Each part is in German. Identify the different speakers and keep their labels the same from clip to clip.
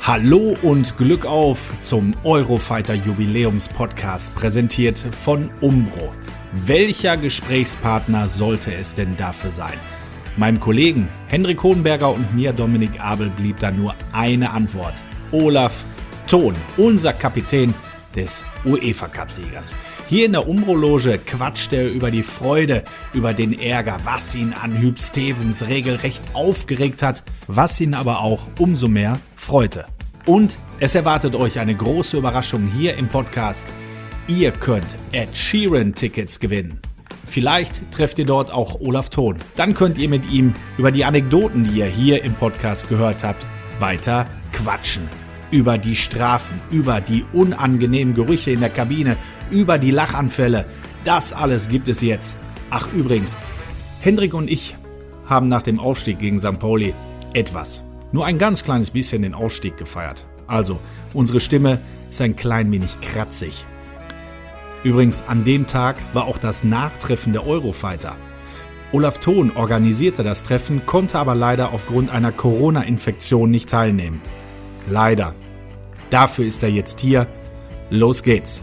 Speaker 1: Hallo und Glück auf zum Eurofighter Jubiläums-Podcast, präsentiert von Umbro. Welcher Gesprächspartner sollte es denn dafür sein? Meinem Kollegen Hendrik Hohenberger und mir, Dominik Abel, blieb da nur eine Antwort. Olaf Thon, unser Kapitän des UEFA-Cup-Siegers. Hier in der Umbro-Loge quatscht er über die Freude, über den Ärger, was ihn an Huub Stevens regelrecht aufgeregt hat, was ihn aber auch umso mehr freute. Und es erwartet euch eine große Überraschung hier im Podcast. Ihr könnt Ed Sheeran-Tickets gewinnen. Vielleicht trefft ihr dort auch Olaf Thon. Dann könnt ihr mit ihm über die Anekdoten, die ihr hier im Podcast gehört habt, weiter quatschen. Über die Strafen, über die unangenehmen Gerüche in der Kabine, über die Lachanfälle. Das alles gibt es jetzt. Ach übrigens, Hendrik und ich haben nach dem Aufstieg gegen St. Pauli nur ein ganz kleines bisschen den Aufstieg gefeiert. Also, unsere Stimme ist ein klein wenig kratzig. Übrigens, an dem Tag war auch das Nachtreffen der Eurofighter. Olaf Thon organisierte das Treffen, konnte aber leider aufgrund einer Corona-Infektion nicht teilnehmen. Leider. Dafür ist er jetzt hier. Los geht's.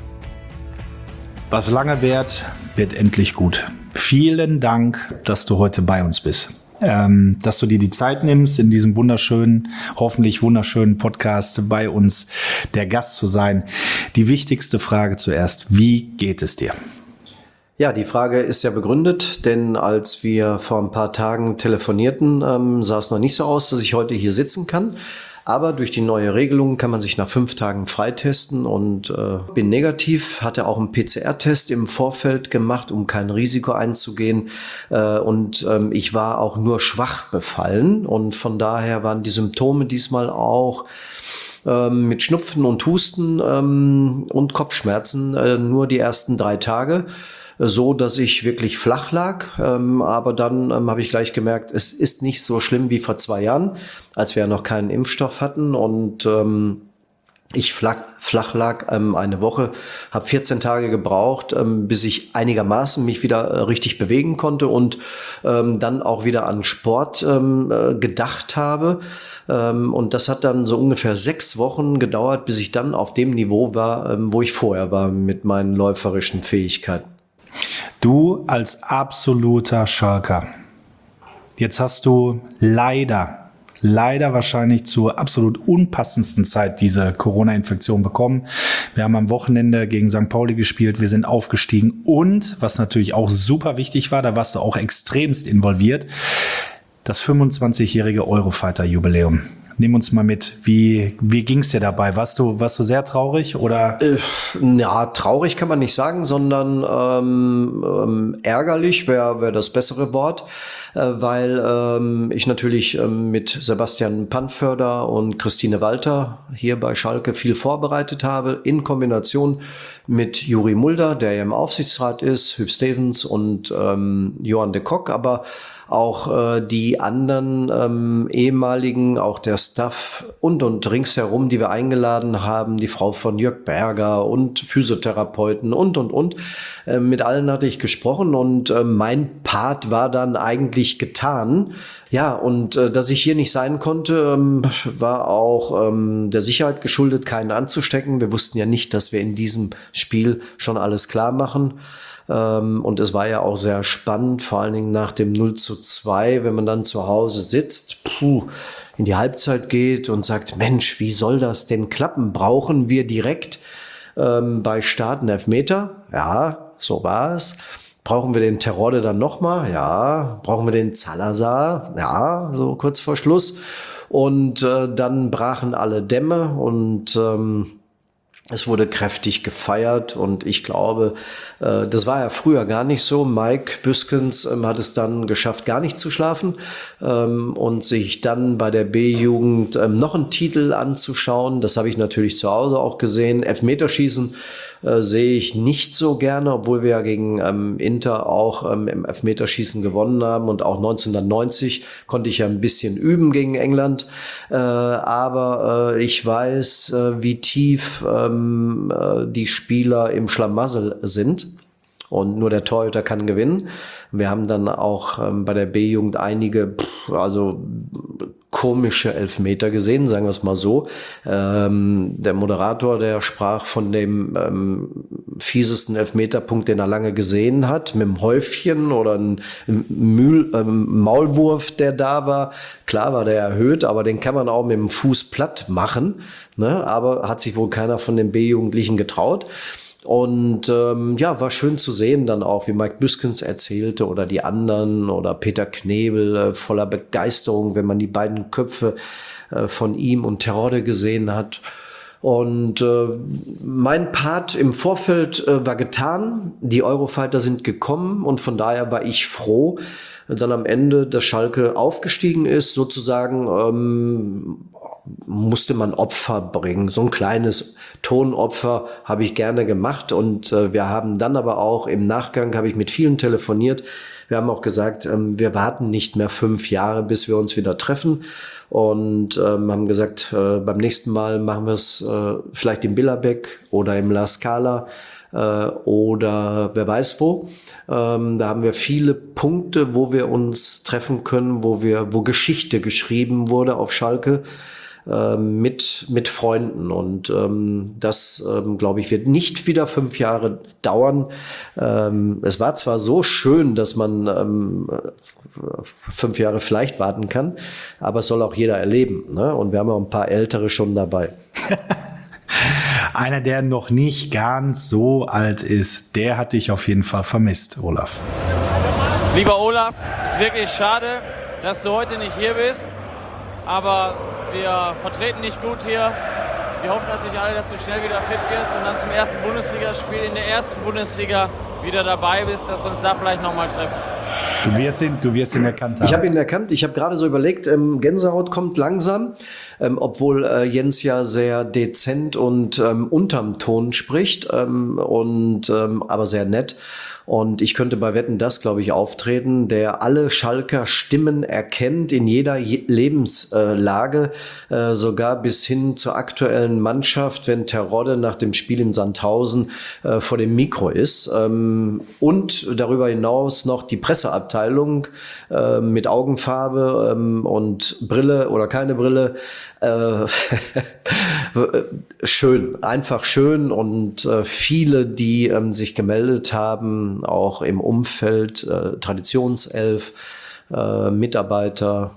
Speaker 1: Was lange währt, wird endlich gut. Vielen Dank, dass du heute bei uns bist. Dass du dir die Zeit nimmst, in diesem hoffentlich wunderschönen Podcast bei uns der Gast zu sein. Die wichtigste Frage zuerst: Wie geht es dir?
Speaker 2: Ja, die Frage ist ja begründet, denn als wir vor ein paar Tagen telefonierten, sah es noch nicht so aus, dass ich heute hier sitzen kann. Aber durch die neue Regelung kann man sich nach 5 Tagen freitesten und bin negativ, hatte auch einen PCR-Test im Vorfeld gemacht, um kein Risiko einzugehen. Und ich war auch nur schwach befallen und von daher waren die Symptome diesmal auch mit Schnupfen und Husten und Kopfschmerzen nur die ersten 3 Tage. So, dass ich wirklich flach lag, aber dann habe ich gleich gemerkt, es ist nicht so schlimm wie vor 2 Jahren, als wir ja noch keinen Impfstoff hatten und ich flach lag eine Woche, habe 14 Tage gebraucht, bis ich einigermaßen mich wieder richtig bewegen konnte und dann auch wieder an Sport gedacht habe. Und das hat dann so ungefähr 6 Wochen gedauert, bis ich dann auf dem Niveau war, wo ich vorher war mit meinen läuferischen Fähigkeiten.
Speaker 1: Du als absoluter Schalker. Jetzt hast du leider wahrscheinlich zur absolut unpassendsten Zeit diese Corona-Infektion bekommen. Wir haben am Wochenende gegen St. Pauli gespielt, wir sind aufgestiegen und, was natürlich auch super wichtig war, da warst du auch extremst involviert, das 25-jährige Eurofighter-Jubiläum. Nimm uns mal mit, wie ging's dir dabei? Warst du sehr traurig oder?
Speaker 2: Ja, traurig kann man nicht sagen, sondern ärgerlich wäre das bessere Wort, weil ich natürlich mit Sebastian Pannförder und Christine Walter hier bei Schalke viel vorbereitet habe, in Kombination mit Juri Mulder, der ja im Aufsichtsrat ist, Huub Stevens und Johan de Kock, aber auch die anderen ehemaligen, auch der Staff und ringsherum, die wir eingeladen haben, die Frau von Jörg Berger und Physiotherapeuten und. Mit allen hatte ich gesprochen und mein Part war dann eigentlich getan. Ja, und dass ich hier nicht sein konnte, war auch der Sicherheit geschuldet, keinen anzustecken. Wir wussten ja nicht, dass wir in diesem Spiel schon alles klar machen. Und es war ja auch sehr spannend, vor allen Dingen nach dem 0:2, wenn man dann zu Hause sitzt, in die Halbzeit geht und sagt, Mensch, wie soll das denn klappen? Brauchen wir direkt bei Start einen Elfmeter? Ja, so war es. Brauchen wir den Terodde dann nochmal? Ja. Brauchen wir den Zalazar? Ja, so kurz vor Schluss. Und dann brachen alle Dämme und es wurde kräftig gefeiert und ich glaube, das war ja früher gar nicht so. Mike Büskens hat es dann geschafft, gar nicht zu schlafen und sich dann bei der B-Jugend noch einen Titel anzuschauen. Das habe ich natürlich zu Hause auch gesehen. Elfmeterschießen sehe ich nicht so gerne, obwohl wir ja gegen Inter auch im Elfmeterschießen gewonnen haben und auch 1990 konnte ich ja ein bisschen üben gegen England. Aber ich weiß, wie tief die Spieler im Schlamassel sind. und nur der Torhüter kann gewinnen. Wir haben dann auch bei der B-Jugend einige, komische Elfmeter gesehen, sagen wir es mal so. Der Moderator, der sprach von dem fiesesten Elfmeterpunkt, den er lange gesehen hat, mit einem Häufchen oder einem Maulwurf, der da war. Klar war der erhöht, aber den kann man auch mit dem Fuß platt machen, ne? Aber hat sich wohl keiner von den B-Jugendlichen getraut. Und war schön zu sehen dann auch, wie Mike Büskens erzählte oder die anderen oder Peter Knebel voller Begeisterung, wenn man die beiden Köpfe von ihm und Terodde gesehen hat. Und mein Part im Vorfeld war getan. Die Eurofighter sind gekommen und von daher war ich froh, dann am Ende, dass Schalke aufgestiegen ist, sozusagen musste man Opfer bringen. So ein kleines Tonopfer habe ich gerne gemacht und wir haben dann aber auch im Nachgang, habe ich mit vielen telefoniert, wir haben auch gesagt, wir warten nicht mehr 5 Jahre, bis wir uns wieder treffen und haben gesagt, beim nächsten Mal machen wir es vielleicht im Billerbeck oder im La Scala oder wer weiß wo. Da haben wir viele Punkte, wo wir uns treffen können, wo Geschichte geschrieben wurde auf Schalke mit Freunden. Und das, glaube ich, wird nicht wieder 5 Jahre dauern. Es war zwar so schön, dass man 5 Jahre vielleicht warten kann, aber es soll auch jeder erleben, ne? Und wir haben auch ein paar Ältere schon dabei.
Speaker 1: Einer, der noch nicht ganz so alt ist, der hat dich auf jeden Fall vermisst, Olaf.
Speaker 3: Lieber Olaf, ist wirklich schade, dass du heute nicht hier bist, aber wir vertreten dich gut hier. Wir hoffen natürlich alle, dass du schnell wieder fit wirst und dann zum ersten Bundesligaspiel in der ersten Bundesliga wieder dabei bist, dass wir uns da vielleicht nochmal treffen.
Speaker 1: Du wirst ihn erkannt haben.
Speaker 2: Ich habe ihn erkannt. Ich habe gerade so überlegt, Gänsehaut kommt langsam, obwohl Jens ja sehr dezent und unterm Ton spricht aber sehr nett. Und ich könnte bei Wetten, das, glaube ich, auftreten, der alle Schalker Stimmen erkennt in jeder Lebenslage, sogar bis hin zur aktuellen Mannschaft, wenn Terodde nach dem Spiel in Sandhausen vor dem Mikro ist. Und darüber hinaus noch die Presseabteilung mit Augenfarbe und Brille oder keine Brille. Schön, einfach schön und viele, die sich gemeldet haben, auch im Umfeld, Traditionself, Mitarbeiter,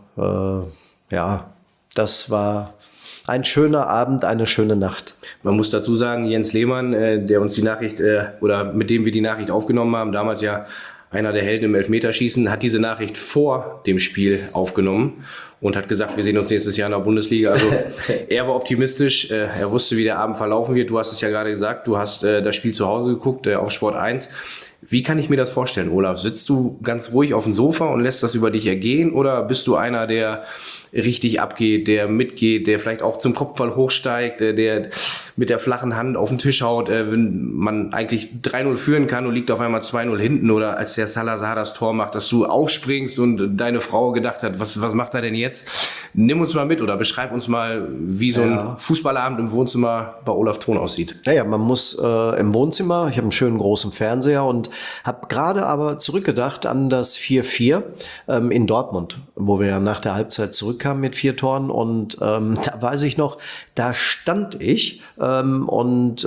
Speaker 2: das war ein schöner Abend, eine schöne Nacht.
Speaker 4: Man muss dazu sagen, Jens Lehmann, der uns die Nachricht oder mit dem wir die Nachricht aufgenommen haben, damals ja einer der Helden im Elfmeterschießen, hat diese Nachricht vor dem Spiel aufgenommen und hat gesagt, wir sehen uns nächstes Jahr in der Bundesliga. Also er war optimistisch, er wusste, wie der Abend verlaufen wird. Du hast es ja gerade gesagt, du hast das Spiel zu Hause geguckt, auf Sport 1. Wie kann ich mir das vorstellen, Olaf? Sitzt du ganz ruhig auf dem Sofa und lässt das über dich ergehen oder bist du einer, der richtig abgeht, der mitgeht, der vielleicht auch zum Kopfball hochsteigt, der mit der flachen Hand auf den Tisch haut, wenn man eigentlich 3-0 führen kann und liegt auf einmal 2-0 hinten oder als der Salazar das Tor macht, dass du aufspringst und deine Frau gedacht hat, was macht er denn jetzt? Nimm uns mal mit oder beschreib uns mal, wie so ein Fußballabend im Wohnzimmer bei Olaf Thon aussieht.
Speaker 2: Naja, man muss im Wohnzimmer, ich habe einen schönen großen Fernseher und habe gerade aber zurückgedacht an das 4-4 in Dortmund, wo wir nach der Halbzeit zurückkamen mit 4 Toren und da weiß ich noch, da stand ich und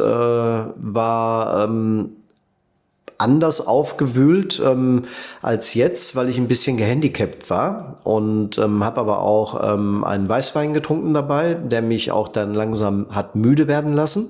Speaker 2: war anders aufgewühlt als jetzt, weil ich ein bisschen gehandicapt war und habe aber auch einen Weißwein getrunken dabei, der mich auch dann langsam hat müde werden lassen.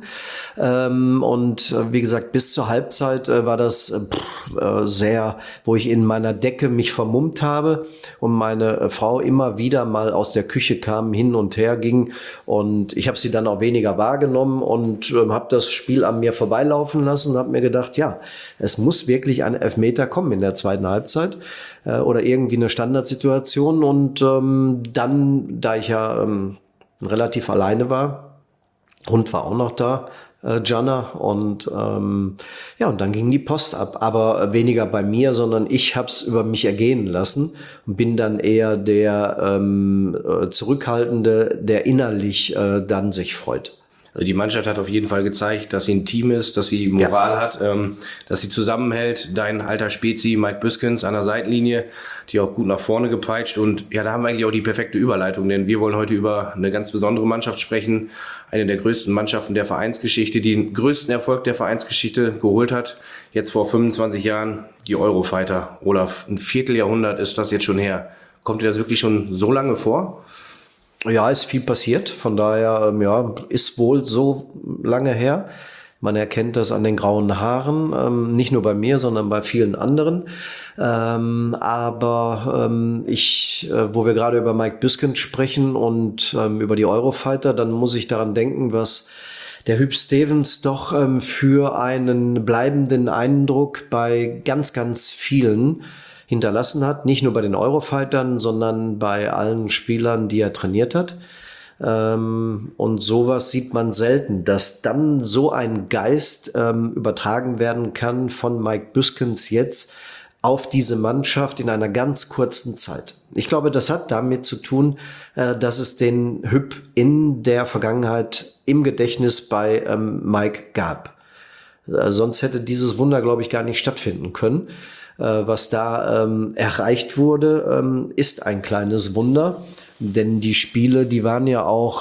Speaker 2: Und wie gesagt, bis zur Halbzeit war das sehr, wo ich in meiner Decke mich vermummt habe und meine Frau immer wieder mal aus der Küche kam, hin und her ging und ich habe sie dann auch weniger wahrgenommen und habe das Spiel an mir vorbeilaufen lassen und habe mir gedacht, ja, es muss wirklich ein Elfmeter kommen in der zweiten Halbzeit oder irgendwie eine Standardsituation und dann, da ich ja relativ alleine war, Hund war auch noch da, Gianna und und dann ging die Post ab, aber weniger bei mir, sondern ich habe es über mich ergehen lassen und bin dann eher der Zurückhaltende, der innerlich dann sich freut.
Speaker 4: Also die Mannschaft hat auf jeden Fall gezeigt, dass sie ein Team ist, dass sie Moral hat, dass sie zusammenhält. Dein alter Spezi, Mike Büskens an der Seitenlinie, die auch gut nach vorne gepeitscht. Und ja, da haben wir eigentlich auch die perfekte Überleitung, denn wir wollen heute über eine ganz besondere Mannschaft sprechen. Eine der größten Mannschaften der Vereinsgeschichte, die den größten Erfolg der Vereinsgeschichte geholt hat. Jetzt vor 25 Jahren die Eurofighter. Olaf, ein Vierteljahrhundert ist das jetzt schon her. Kommt dir das wirklich schon so lange vor?
Speaker 2: Ja, ist viel passiert. Von daher, ist wohl so lange her. Man erkennt das an den grauen Haaren, nicht nur bei mir, sondern bei vielen anderen. Wo wir gerade über Mike Büskens sprechen und über die Eurofighter, dann muss ich daran denken, was der Huub Stevens doch für einen bleibenden Eindruck bei ganz, ganz vielen hinterlassen hat. Nicht nur bei den Eurofightern, sondern bei allen Spielern, die er trainiert hat. Und sowas sieht man selten, dass dann so ein Geist übertragen werden kann von Mike Büskens jetzt auf diese Mannschaft in einer ganz kurzen Zeit. Ich glaube, das hat damit zu tun, dass es den Huub in der Vergangenheit im Gedächtnis bei Mike gab. Sonst hätte dieses Wunder, glaube ich, gar nicht stattfinden können. Was da erreicht wurde, ist ein kleines Wunder, denn die Spiele, die waren ja auch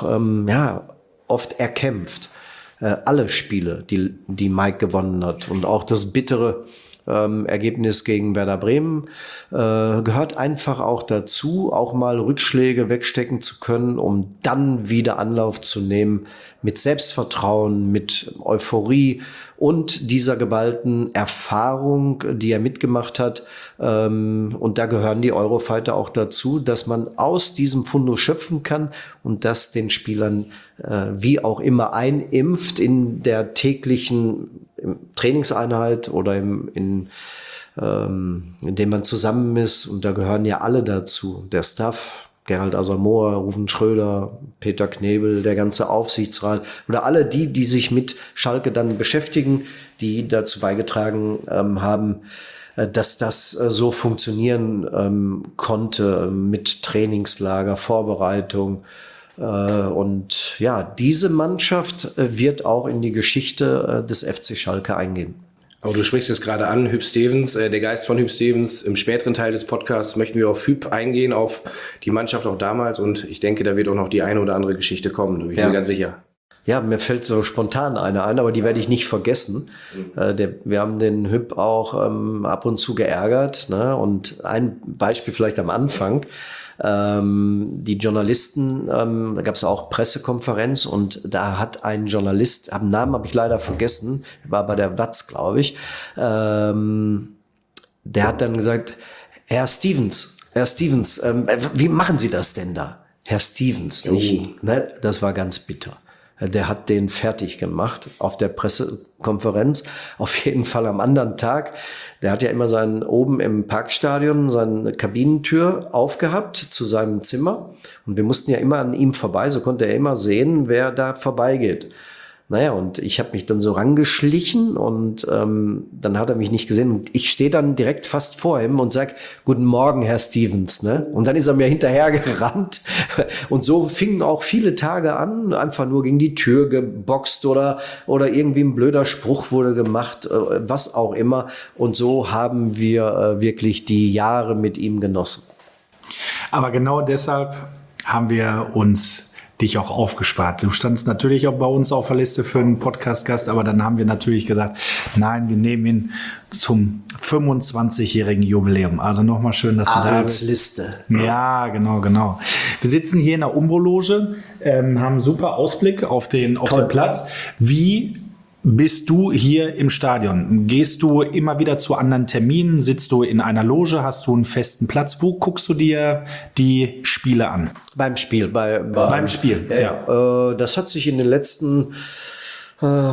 Speaker 2: oft erkämpft. Alle Spiele, die Mike gewonnen hat, und auch das bittere Ergebnis gegen Werder Bremen gehört einfach auch dazu, auch mal Rückschläge wegstecken zu können, um dann wieder Anlauf zu nehmen mit Selbstvertrauen, mit Euphorie und dieser geballten Erfahrung, die er mitgemacht hat. Und da gehören die Eurofighter auch dazu, dass man aus diesem Fundus schöpfen kann und das den Spielern wie auch immer einimpft in der täglichen Trainingseinheit oder in dem man zusammen ist. Und da gehören ja alle dazu. Der Staff, Gerald Asamoah, Ruven Schröder, Peter Knebel, der ganze Aufsichtsrat oder alle die sich mit Schalke dann beschäftigen, die dazu beigetragen haben, dass das so funktionieren konnte mit Trainingslager, Vorbereitung. Und ja, diese Mannschaft wird auch in die Geschichte des FC Schalke eingehen.
Speaker 4: Aber du sprichst es gerade an, Huub Stevens, der Geist von Huub Stevens. Im späteren Teil des Podcasts möchten wir auf Huub eingehen, auf die Mannschaft auch damals. Und ich denke, da wird auch noch die eine oder andere Geschichte kommen, da bin ich mir ganz sicher.
Speaker 2: Ja, mir fällt so spontan eine ein, aber die werde ich nicht vergessen. Wir haben den Huub auch ab und zu geärgert, ne? Und ein Beispiel vielleicht am Anfang. Die Journalisten, da gab es auch Pressekonferenz und da hat ein Journalist, am Namen habe ich leider vergessen, war bei der Watz, glaube ich, der hat dann gesagt, Herr Stevens, wie machen Sie das denn da? Herr Stevens, nicht, ne? Das war ganz bitter. Der hat den fertig gemacht auf der Pressekonferenz. Auf jeden Fall am anderen Tag. Der hat ja immer oben im Parkstadion seine Kabinentür aufgehabt zu seinem Zimmer. Und wir mussten ja immer an ihm vorbei. So konnte er immer sehen, wer da vorbeigeht. Naja, und ich habe mich dann so rangeschlichen und dann hat er mich nicht gesehen. Und ich stehe dann direkt fast vor ihm und sag: Guten Morgen, Herr Stevens. Ne? Und dann ist er mir hinterher gerannt. Und so fingen auch viele Tage an, einfach nur gegen die Tür geboxt oder irgendwie ein blöder Spruch wurde gemacht, was auch immer. Und so haben wir wirklich die Jahre mit ihm genossen.
Speaker 1: Aber genau deshalb haben wir uns dich auch aufgespart. Du standst natürlich auch bei uns auf der Liste für einen Podcast-Gast, aber dann haben wir natürlich gesagt, nein, wir nehmen ihn zum 25-jährigen Jubiläum. Also nochmal schön, dass du da bist.
Speaker 2: Liste.
Speaker 1: Ja, genau. Wir sitzen hier in der Umbro-Loge, haben einen super Ausblick auf den Platz. Wie bist du hier im Stadion? Gehst du immer wieder zu anderen Terminen? Sitzt du in einer Loge? Hast du einen festen Platz? Wo guckst du dir die Spiele an?
Speaker 2: Beim Spiel.
Speaker 1: Beim Spiel, ja.
Speaker 2: Das hat sich in den letzten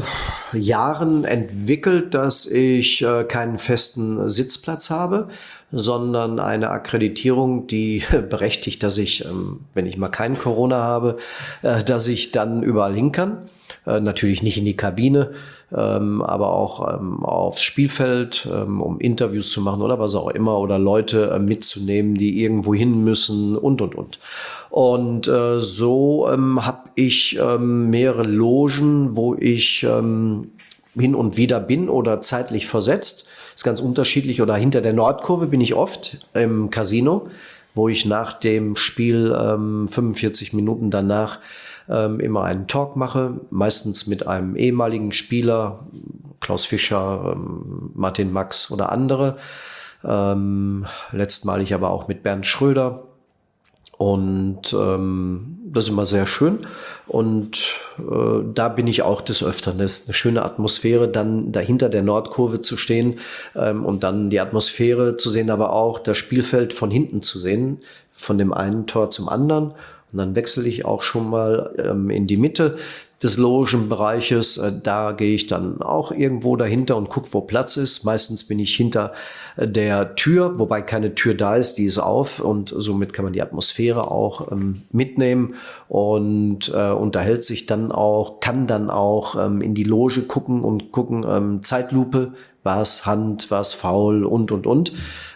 Speaker 2: Jahren entwickelt, dass ich keinen festen Sitzplatz habe, sondern eine Akkreditierung, die berechtigt, dass ich, wenn ich mal kein Corona habe, dass ich dann überall hin kann. Natürlich nicht in die Kabine, aber auch aufs Spielfeld, um Interviews zu machen oder was auch immer, oder Leute mitzunehmen, die irgendwo hin müssen und. Und so habe ich mehrere Logen, wo ich hin und wieder bin oder zeitlich versetzt. Ist ganz unterschiedlich. Oder hinter der Nordkurve bin ich oft im Casino, wo ich nach dem Spiel 45 Minuten danach immer einen Talk mache, meistens mit einem ehemaligen Spieler, Klaus Fischer, Martin Max oder andere. Letztmalig aber auch mit Bernd Schröder. Und das ist immer sehr schön. Und da bin ich auch des Öfteren. Das ist eine schöne Atmosphäre, dann dahinter der Nordkurve zu stehen und dann die Atmosphäre zu sehen, aber auch das Spielfeld von hinten zu sehen, von dem einen Tor zum anderen. Und dann wechsle ich auch schon mal in die Mitte des Logenbereiches. Da gehe ich dann auch irgendwo dahinter und gucke, wo Platz ist. Meistens bin ich hinter der Tür, wobei keine Tür da ist, die ist auf. Und somit kann man die Atmosphäre auch mitnehmen und unterhält sich dann auch, kann dann auch in die Loge gucken und gucken, Zeitlupe, war es Hand, war es Foul und. Und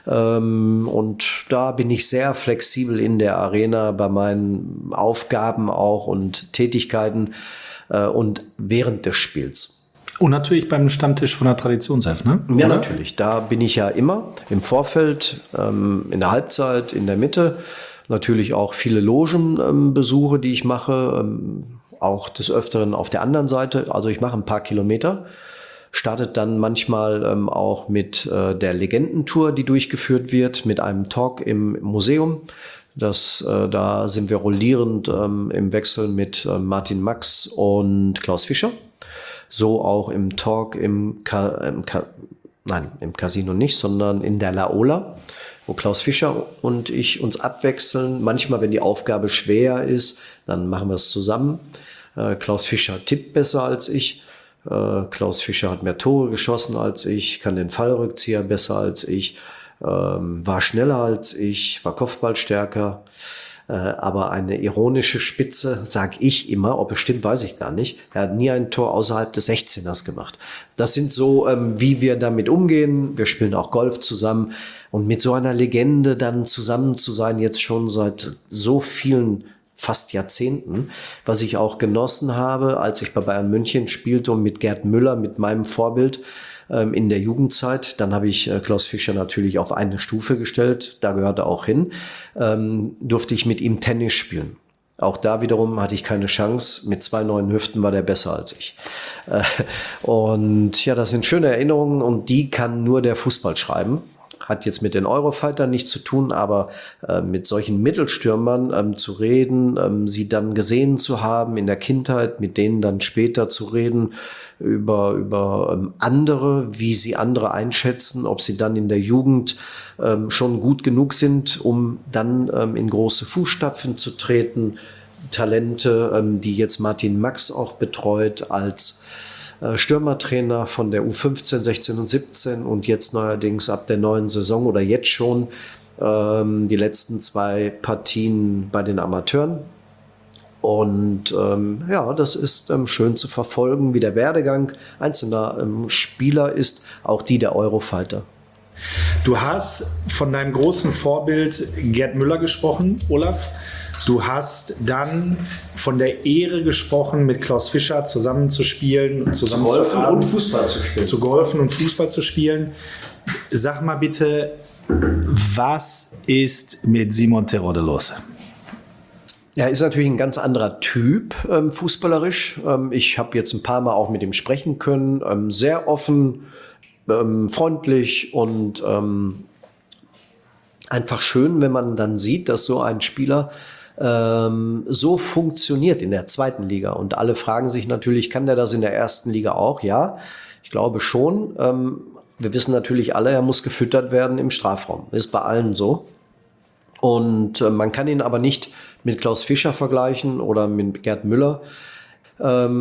Speaker 2: da bin ich sehr flexibel in der Arena bei meinen Aufgaben auch und Tätigkeiten und während des Spiels.
Speaker 1: Und natürlich beim Stammtisch von der Traditionself, ne?
Speaker 2: Ja, natürlich. Da bin ich ja immer im Vorfeld, in der Halbzeit, in der Mitte. Natürlich auch viele Logenbesuche, die ich mache, auch des Öfteren auf der anderen Seite. Also ich mache ein paar Kilometer. Startet dann manchmal auch mit der Legendentour, die durchgeführt wird, mit einem Talk im Museum. Da sind wir rollierend im Wechsel mit Martin Max und Klaus Fischer. So auch im Talk im Casino nicht, sondern in der Laola, wo Klaus Fischer und ich uns abwechseln. Manchmal, wenn die Aufgabe schwer ist, dann machen wir es zusammen. Klaus Fischer tippt besser als ich. Klaus Fischer hat mehr Tore geschossen als ich, kann den Fallrückzieher besser als ich, war schneller als ich, war Kopfballstärker. Aber eine ironische Spitze, sag ich immer, ob es stimmt, weiß ich gar nicht. Er hat nie ein Tor außerhalb des 16ers gemacht. Das sind so, wie wir damit umgehen. Wir spielen auch Golf zusammen. Und mit so einer Legende dann zusammen zu sein, jetzt schon seit so vielen fast Jahrzehnten, was ich auch genossen habe, als ich bei Bayern München spielte und mit Gerd Müller, mit meinem Vorbild in der Jugendzeit. Dann habe ich Klaus Fischer natürlich auf eine Stufe gestellt, da gehörte er auch hin, durfte ich mit ihm Tennis spielen. Auch da wiederum hatte ich keine Chance. Mit 2 neuen Hüften war der besser als ich. Und ja, das sind schöne Erinnerungen und die kann nur der Fußball schreiben. Hat jetzt mit den Eurofightern nichts zu tun, aber mit solchen Mittelstürmern zu reden, sie dann gesehen zu haben in der Kindheit, mit denen dann später zu reden über andere, wie sie andere einschätzen, ob sie dann in der Jugend schon gut genug sind, um dann in große Fußstapfen zu treten. Talente, die jetzt Martin Max auch betreut als Stürmertrainer von der U15, 16 und 17 und jetzt neuerdings ab der neuen Saison oder jetzt schon die letzten 2 Partien bei den Amateuren. Und ja, das ist schön zu verfolgen, wie der Werdegang einzelner Spieler ist, auch die der Eurofighter.
Speaker 1: Du hast von deinem großen Vorbild Gerd Müller gesprochen, Olaf. Du hast dann von der Ehre gesprochen, mit Klaus Fischer zusammenzuspielen, zusammen
Speaker 2: zu golfen und Fußball zu spielen.
Speaker 1: Zu golfen und Fußball zu spielen. Sag mal bitte, was ist mit Simon Terodde los?
Speaker 2: Er ist natürlich ein ganz anderer Typ fußballerisch. Ich habe jetzt ein paar Mal auch mit ihm sprechen können. Sehr offen, freundlich und einfach schön, wenn man dann sieht, dass so ein Spieler so funktioniert in der 2. Liga. Und alle fragen sich natürlich, kann der das in der 1. Liga auch? Ja, ich glaube schon. Wir wissen natürlich alle, er muss gefüttert werden im Strafraum. Ist bei allen so. Und man kann ihn aber nicht mit Klaus Fischer vergleichen oder mit Gerd Müller.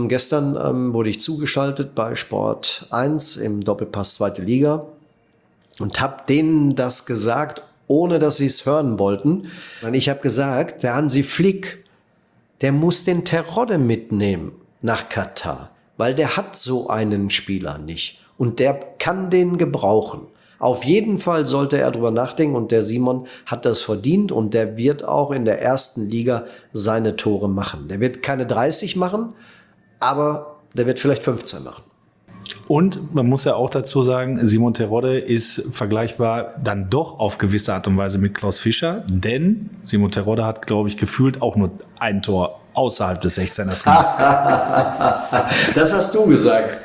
Speaker 2: Gestern wurde ich zugeschaltet bei Sport 1 im Doppelpass 2. Liga. und habe denen das gesagt, ohne dass sie es hören wollten. Und ich habe gesagt, der Hansi Flick, der muss den Terodde mitnehmen nach Katar, weil der hat so einen Spieler nicht und der kann den gebrauchen. Auf jeden Fall sollte er drüber nachdenken und der Simon hat das verdient und der wird auch in der ersten Liga seine Tore machen. Der wird keine 30 machen, aber der wird vielleicht 15 machen.
Speaker 1: Und man muss ja auch dazu sagen, Simon Terodde ist vergleichbar dann doch auf gewisse Art und Weise mit Klaus Fischer, denn Simon Terodde hat, glaube ich, gefühlt auch nur ein Tor außerhalb des 16ers gemacht.
Speaker 2: Das hast du gesagt.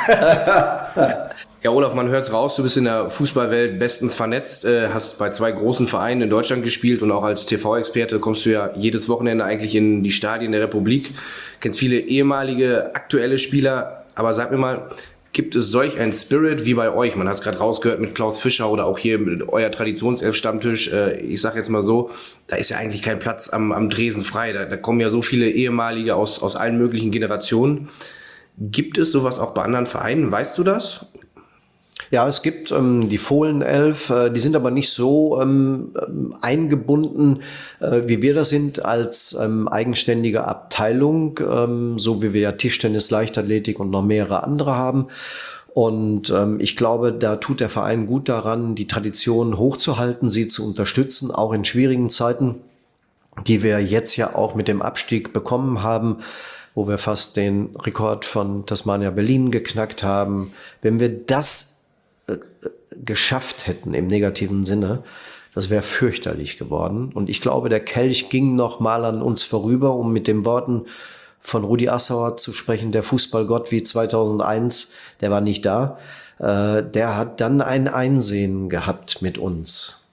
Speaker 4: Ja, Olaf, man hört's raus, du bist in der Fußballwelt bestens vernetzt, hast bei 2 großen Vereinen in Deutschland gespielt und auch als TV-Experte kommst du ja jedes Wochenende eigentlich in die Stadien der Republik, kennst viele ehemalige, aktuelle Spieler, aber sag mir mal, gibt es solch einen Spirit wie bei euch? Man hat es gerade rausgehört mit Klaus Fischer oder auch hier mit euer Traditionself-Stammtisch. Ich sage jetzt mal so, da ist ja eigentlich kein Platz am Dresen frei. Da kommen ja so viele ehemalige aus allen möglichen Generationen. Gibt es sowas auch bei anderen Vereinen? Weißt du das?
Speaker 2: Ja, es gibt die Fohlenelf, die sind aber nicht so eingebunden, wie wir das sind, als eigenständige Abteilung, so wie wir ja Tischtennis, Leichtathletik und noch mehrere andere haben. Und ich glaube, da tut der Verein gut daran, die Tradition hochzuhalten, sie zu unterstützen, auch in schwierigen Zeiten, die wir jetzt ja auch mit dem Abstieg bekommen haben, wo wir fast den Rekord von Tasmania Berlin geknackt haben. Wenn wir das geschafft hätten im negativen Sinne, das wäre fürchterlich geworden. Und ich glaube, der Kelch ging noch mal an uns vorüber, um mit den Worten von Rudi Assauer zu sprechen, der Fußballgott wie 2001, der war nicht da. Der hat dann ein Einsehen gehabt mit uns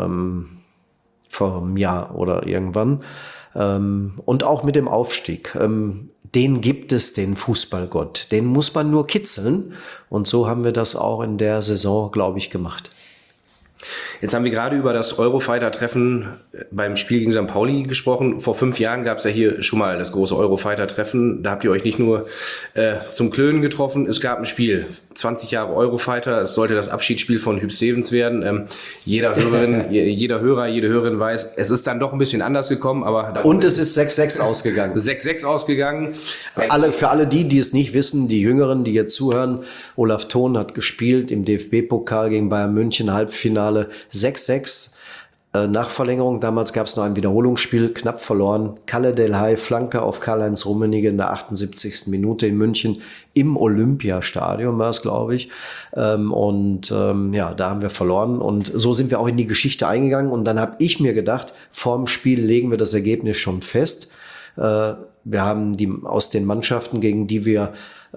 Speaker 2: vor einem Jahr oder irgendwann. Und auch mit dem Aufstieg. Den gibt es, den Fußballgott. Den muss man nur kitzeln. Und so haben wir das auch in der Saison, glaube ich, gemacht.
Speaker 4: Jetzt haben wir gerade über das Eurofighter-Treffen beim Spiel gegen St. Pauli gesprochen. Vor 5 Jahren gab es ja hier schon mal das große Eurofighter-Treffen. Da habt ihr euch nicht nur zum Klönen getroffen, es gab ein Spiel. 20 Jahre Eurofighter, es sollte das Abschiedsspiel von Hüb Stevens werden. Jeder Hörer, jede Hörerin weiß, es ist dann doch ein bisschen anders gekommen. Aber
Speaker 2: und es ist 6-6 ausgegangen.
Speaker 4: 6-6 ausgegangen.
Speaker 2: Für alle die es nicht wissen, die Jüngeren, die jetzt zuhören, Olaf Thon hat gespielt im DFB-Pokal gegen Bayern München, Halbfinale 6-6. Nach Verlängerung, damals gab es noch ein Wiederholungsspiel, knapp verloren. Kalle Delhey, Flanke auf Karl-Heinz Rummenigge in der 78. Minute in München im Olympiastadion war es, glaube ich. Ja, da haben wir verloren und so sind wir auch in die Geschichte eingegangen und dann habe ich mir gedacht, vorm Spiel legen wir das Ergebnis schon fest. Wir haben aus den Mannschaften, gegen die wir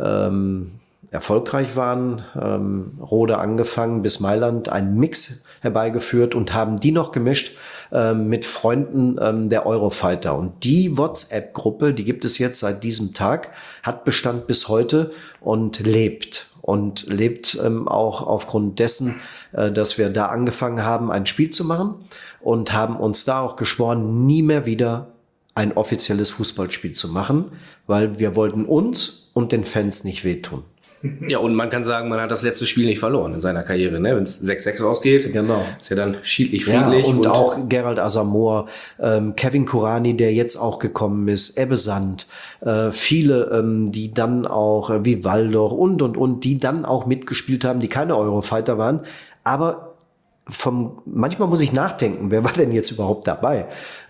Speaker 2: erfolgreich waren, Rode angefangen bis Mailand, einen Mix herbeigeführt und haben die noch gemischt mit Freunden der Eurofighter. Und die WhatsApp-Gruppe, die gibt es jetzt seit diesem Tag, hat Bestand bis heute und lebt. Und lebt auch aufgrund dessen, dass wir da angefangen haben, ein Spiel zu machen und haben uns da auch geschworen, nie mehr wieder ein offizielles Fußballspiel zu machen, weil wir wollten uns und den Fans nicht wehtun.
Speaker 4: Ja, und man kann sagen, man hat das letzte Spiel nicht verloren in seiner Karriere, ne? Wenn es 6-6 ausgeht,
Speaker 2: genau.
Speaker 4: Ist ja dann schiedlich, friedlich.
Speaker 2: Ja, und auch Gerald Asamoah, Kevin Kurani, der jetzt auch gekommen ist, Ebbe Sand, viele, die dann auch, wie Waldorf und, die dann auch mitgespielt haben, die keine Eurofighter waren, aber manchmal muss ich nachdenken, wer war denn jetzt überhaupt dabei?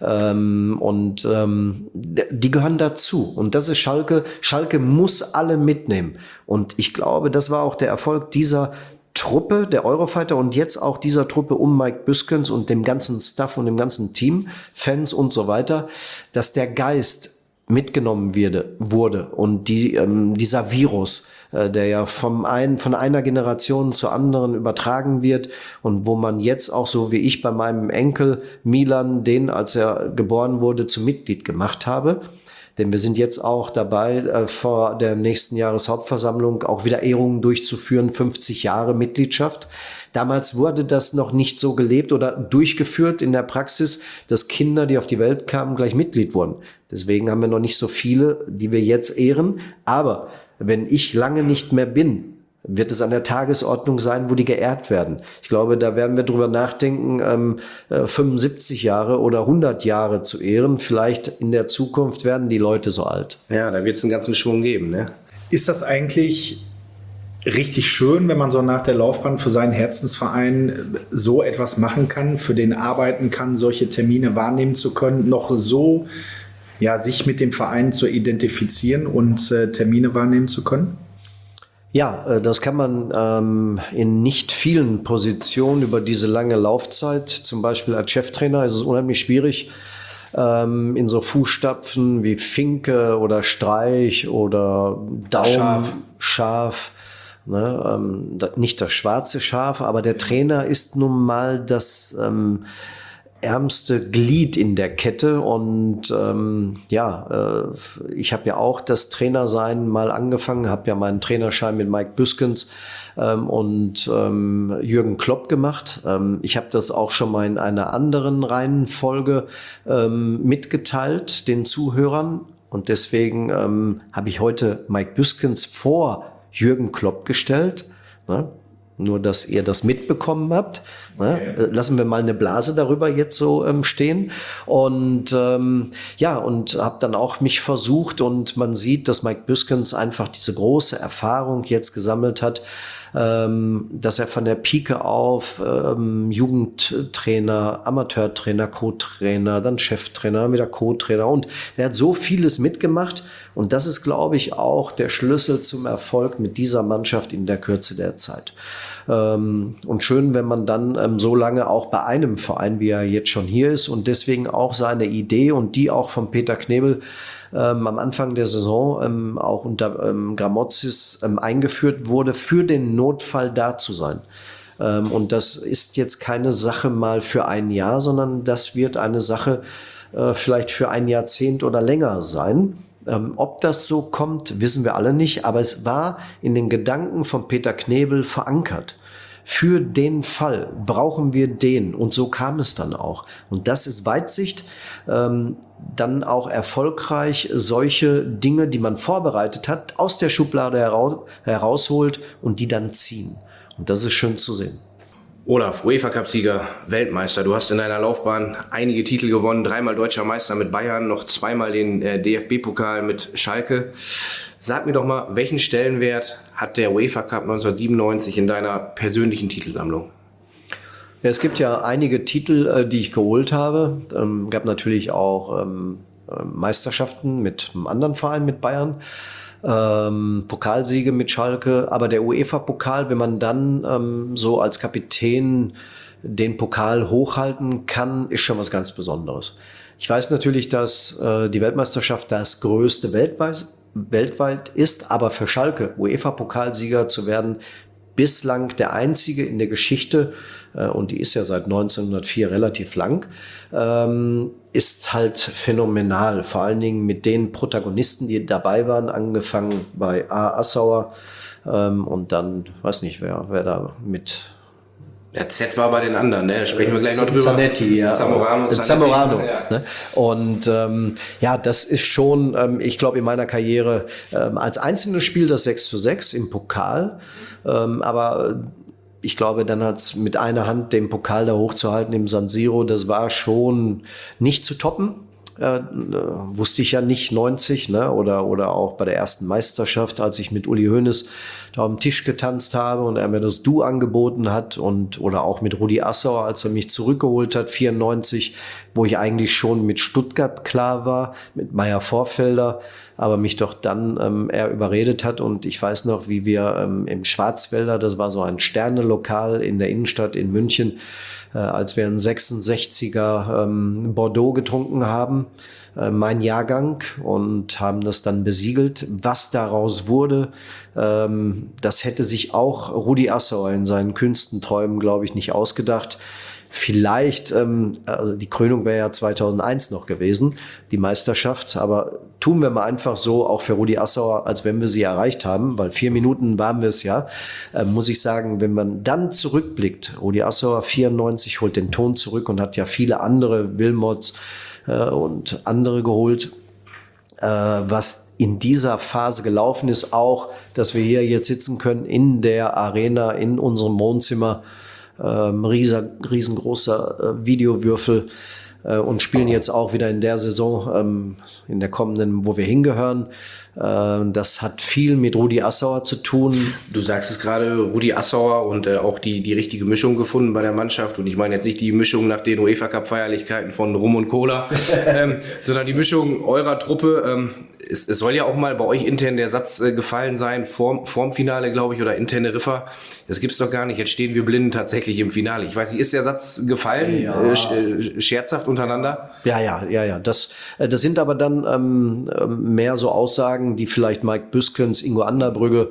Speaker 2: Die gehören dazu. Und das ist Schalke. Schalke muss alle mitnehmen. Und ich glaube, das war auch der Erfolg dieser Truppe, der Eurofighter und jetzt auch dieser Truppe um Mike Büskens und dem ganzen Staff und dem ganzen Team, Fans und so weiter, dass der Geist mitgenommen wurde und dieser Virus, der ja von einer Generation zur anderen übertragen wird und wo man jetzt auch so wie ich bei meinem Enkel Milan, den, als er geboren wurde, zum Mitglied gemacht habe. Denn wir sind jetzt auch dabei, vor der nächsten Jahreshauptversammlung auch wieder Ehrungen durchzuführen, 50 Jahre Mitgliedschaft. Damals wurde das noch nicht so gelebt oder durchgeführt in der Praxis, dass Kinder, die auf die Welt kamen, gleich Mitglied wurden. Deswegen haben wir noch nicht so viele, die wir jetzt ehren. Aber wenn ich lange nicht mehr bin, Wird es an der Tagesordnung sein, wo die geehrt werden? Ich glaube, da werden wir drüber nachdenken, 75 Jahre oder 100 Jahre zu ehren. Vielleicht in der Zukunft werden die Leute so alt.
Speaker 4: Ja, da wird es einen ganzen Schwung geben, ne?
Speaker 1: Ist das eigentlich richtig schön, wenn man so nach der Laufbahn für seinen Herzensverein so etwas machen kann, für den arbeiten kann, solche Termine wahrnehmen zu können, noch so sich mit dem Verein zu identifizieren und Termine wahrnehmen zu können?
Speaker 2: Ja, das kann man in nicht vielen Positionen über diese lange Laufzeit, zum Beispiel als Cheftrainer, ist es unheimlich schwierig, in so Fußstapfen wie Finke oder Streich oder Daum, Schaf, ne, nicht das schwarze Schaf, aber der Trainer ist nun mal das ärmste Glied in der Kette und ich habe ja auch das Trainersein mal angefangen, habe ja meinen Trainerschein mit Mike Büskens und Jürgen Klopp gemacht. Ich habe das auch schon mal in einer anderen Reihenfolge mitgeteilt den Zuhörern und deswegen habe ich heute Mike Büskens vor Jürgen Klopp gestellt, ne? Nur, dass ihr das mitbekommen habt. Ne? Okay. Lassen wir mal eine Blase darüber jetzt so stehen. Und und habe dann auch mich versucht und man sieht, dass Mike Büskens einfach diese große Erfahrung jetzt gesammelt hat, dass er von der Pike auf Jugendtrainer, Amateurtrainer, Co-Trainer, dann Cheftrainer, wieder Co-Trainer und er hat so vieles mitgemacht und das ist, glaube ich, auch der Schlüssel zum Erfolg mit dieser Mannschaft in der Kürze der Zeit. Und schön, wenn man dann so lange auch bei einem Verein, wie er jetzt schon hier ist und deswegen auch seine Idee und die auch von Peter Knebel am Anfang der Saison auch unter Gramotzis eingeführt wurde, für den Notfall da zu sein. Und das ist jetzt keine Sache mal für ein Jahr, sondern das wird eine Sache vielleicht für ein Jahrzehnt oder länger sein. Ob das so kommt, wissen wir alle nicht, aber es war in den Gedanken von Peter Knebel verankert. Für den Fall brauchen wir den und so kam es dann auch. Und das ist Weitsicht, dann auch erfolgreich solche Dinge, die man vorbereitet hat, aus der Schublade herausholt und die dann ziehen. Und das ist schön zu sehen.
Speaker 4: Olaf, UEFA-Cup-Sieger, Weltmeister. Du hast in deiner Laufbahn einige Titel gewonnen, 3-mal Deutscher Meister mit Bayern, noch 2-mal den DFB-Pokal mit Schalke. Sag mir doch mal, welchen Stellenwert hat der UEFA-Cup 1997 in deiner persönlichen Titelsammlung?
Speaker 2: Ja, es gibt ja einige Titel, die ich geholt habe. Gab natürlich auch Meisterschaften mit einem anderen Verein, mit Bayern. Pokalsiege mit Schalke, aber der UEFA-Pokal, wenn man dann so als Kapitän den Pokal hochhalten kann, ist schon was ganz Besonderes. Ich weiß natürlich, dass die Weltmeisterschaft das größte weltweit ist, aber für Schalke UEFA-Pokalsieger zu werden, bislang der einzige in der Geschichte, und die ist ja seit 1904 relativ lang, ist halt phänomenal. Vor allen Dingen mit den Protagonisten, die dabei waren, angefangen bei A. Assauer und dann, weiß nicht, wer da mit...
Speaker 4: Der Z war bei den anderen, ne? Da sprechen wir gleich noch drüber.
Speaker 2: Zanetti, ja. Zamorano.
Speaker 4: Ja.
Speaker 2: Ne? Und das ist schon, ich glaube, in meiner Karriere als einzelnes Spiel das 6:6 im Pokal, aber ich glaube, dann hat's mit einer Hand den Pokal da hochzuhalten im San Siro, das war schon nicht zu toppen. Wusste ich ja nicht, 90, ne? Oder auch bei der ersten Meisterschaft, als ich mit Uli Hoeneß da am Tisch getanzt habe und er mir das Du angeboten hat oder auch mit Rudi Assauer, als er mich zurückgeholt hat, 94, wo ich eigentlich schon mit Stuttgart klar war, mit Meyer Vorfelder, aber mich doch dann er überredet hat und ich weiß noch, wie wir im Schwarzwälder, das war so ein Sternelokal in der Innenstadt in München, als wir einen 66er Bordeaux getrunken haben, mein Jahrgang, und haben das dann besiegelt. Was daraus wurde, das hätte sich auch Rudi Assauer in seinen kühnsten Träumen, glaube ich, nicht ausgedacht. Vielleicht, also die Krönung wäre ja 2001 noch gewesen, die Meisterschaft, aber tun wir mal einfach so, auch für Rudi Assauer, als wenn wir sie erreicht haben, weil 4 Minuten waren wir es ja, muss ich sagen, wenn man dann zurückblickt, Rudi Assauer 94 holt den Ton zurück und hat ja viele andere, Wilmots und andere geholt, was in dieser Phase gelaufen ist, auch, dass wir hier jetzt sitzen können in der Arena, in unserem Wohnzimmer, riesengroßer Videowürfel, und spielen jetzt auch wieder in der Saison, in der kommenden, wo wir hingehören. Das hat viel mit Rudi Assauer zu tun.
Speaker 4: Du sagst es gerade, Rudi Assauer, und auch die richtige Mischung gefunden bei der Mannschaft. Und ich meine jetzt nicht die Mischung nach den UEFA-Cup-Feierlichkeiten von Rum und Cola, sondern die Mischung eurer Truppe. Es soll ja auch mal bei euch intern der Satz gefallen sein, vorm Finale, glaube ich, oder in Teneriffa. Das gibt's doch gar nicht. Jetzt stehen wir Blinden tatsächlich im Finale. Ich weiß nicht, ist der Satz gefallen? Ja. Scherzhaft untereinander?
Speaker 2: Ja. Das sind aber dann mehr so Aussagen, die vielleicht Mike Büskens, Ingo Anderbrügge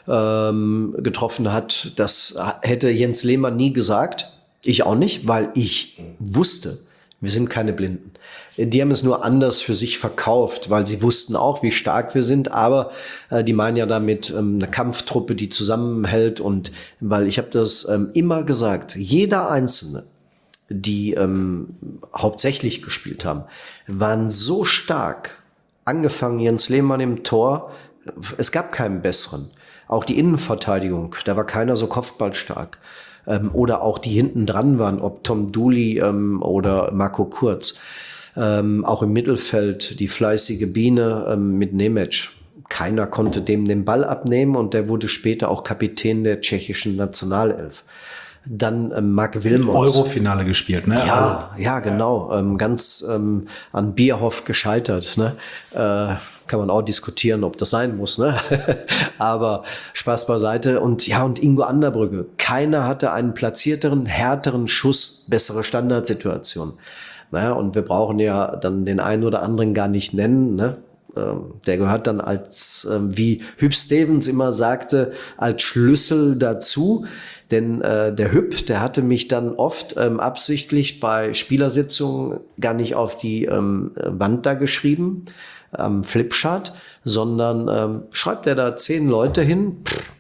Speaker 2: getroffen hat. Das hätte Jens Lehmann nie gesagt. Ich auch nicht, weil ich wusste, wir sind keine Blinden. Die haben es nur anders für sich verkauft, weil sie wussten auch, wie stark wir sind. Aber die meinen ja damit eine Kampftruppe, die zusammenhält. Und weil ich habe das immer gesagt, jeder Einzelne, die hauptsächlich gespielt haben, waren so stark. Angefangen Jens Lehmann im Tor, es gab keinen besseren. Auch die Innenverteidigung, da war keiner so kopfballstark. Oder auch die hinten dran waren, ob Tom Dooley oder Marco Kurz. Auch im Mittelfeld die fleißige Biene mit Nemec. Keiner konnte dem den Ball abnehmen und der wurde später auch Kapitän der tschechischen Nationalelf. Dann Marc Wilmots.
Speaker 1: Eurofinale gespielt, ne?
Speaker 2: Ja, genau. Ganz an Bierhoff gescheitert, ne? Kann man auch diskutieren, ob das sein muss, ne? Aber Spaß beiseite. Und Ingo Anderbrügge. Keiner hatte einen platzierteren, härteren Schuss, bessere Standardsituation. Naja, und wir brauchen ja dann den einen oder anderen gar nicht nennen, ne? Der gehört dann als, wie Hüb Stevens immer sagte, als Schlüssel dazu. Denn der Hüb, der hatte mich dann oft absichtlich bei Spielersitzungen gar nicht auf die Wand da geschrieben, am Flipchart, sondern schreibt er da 10 Leute hin.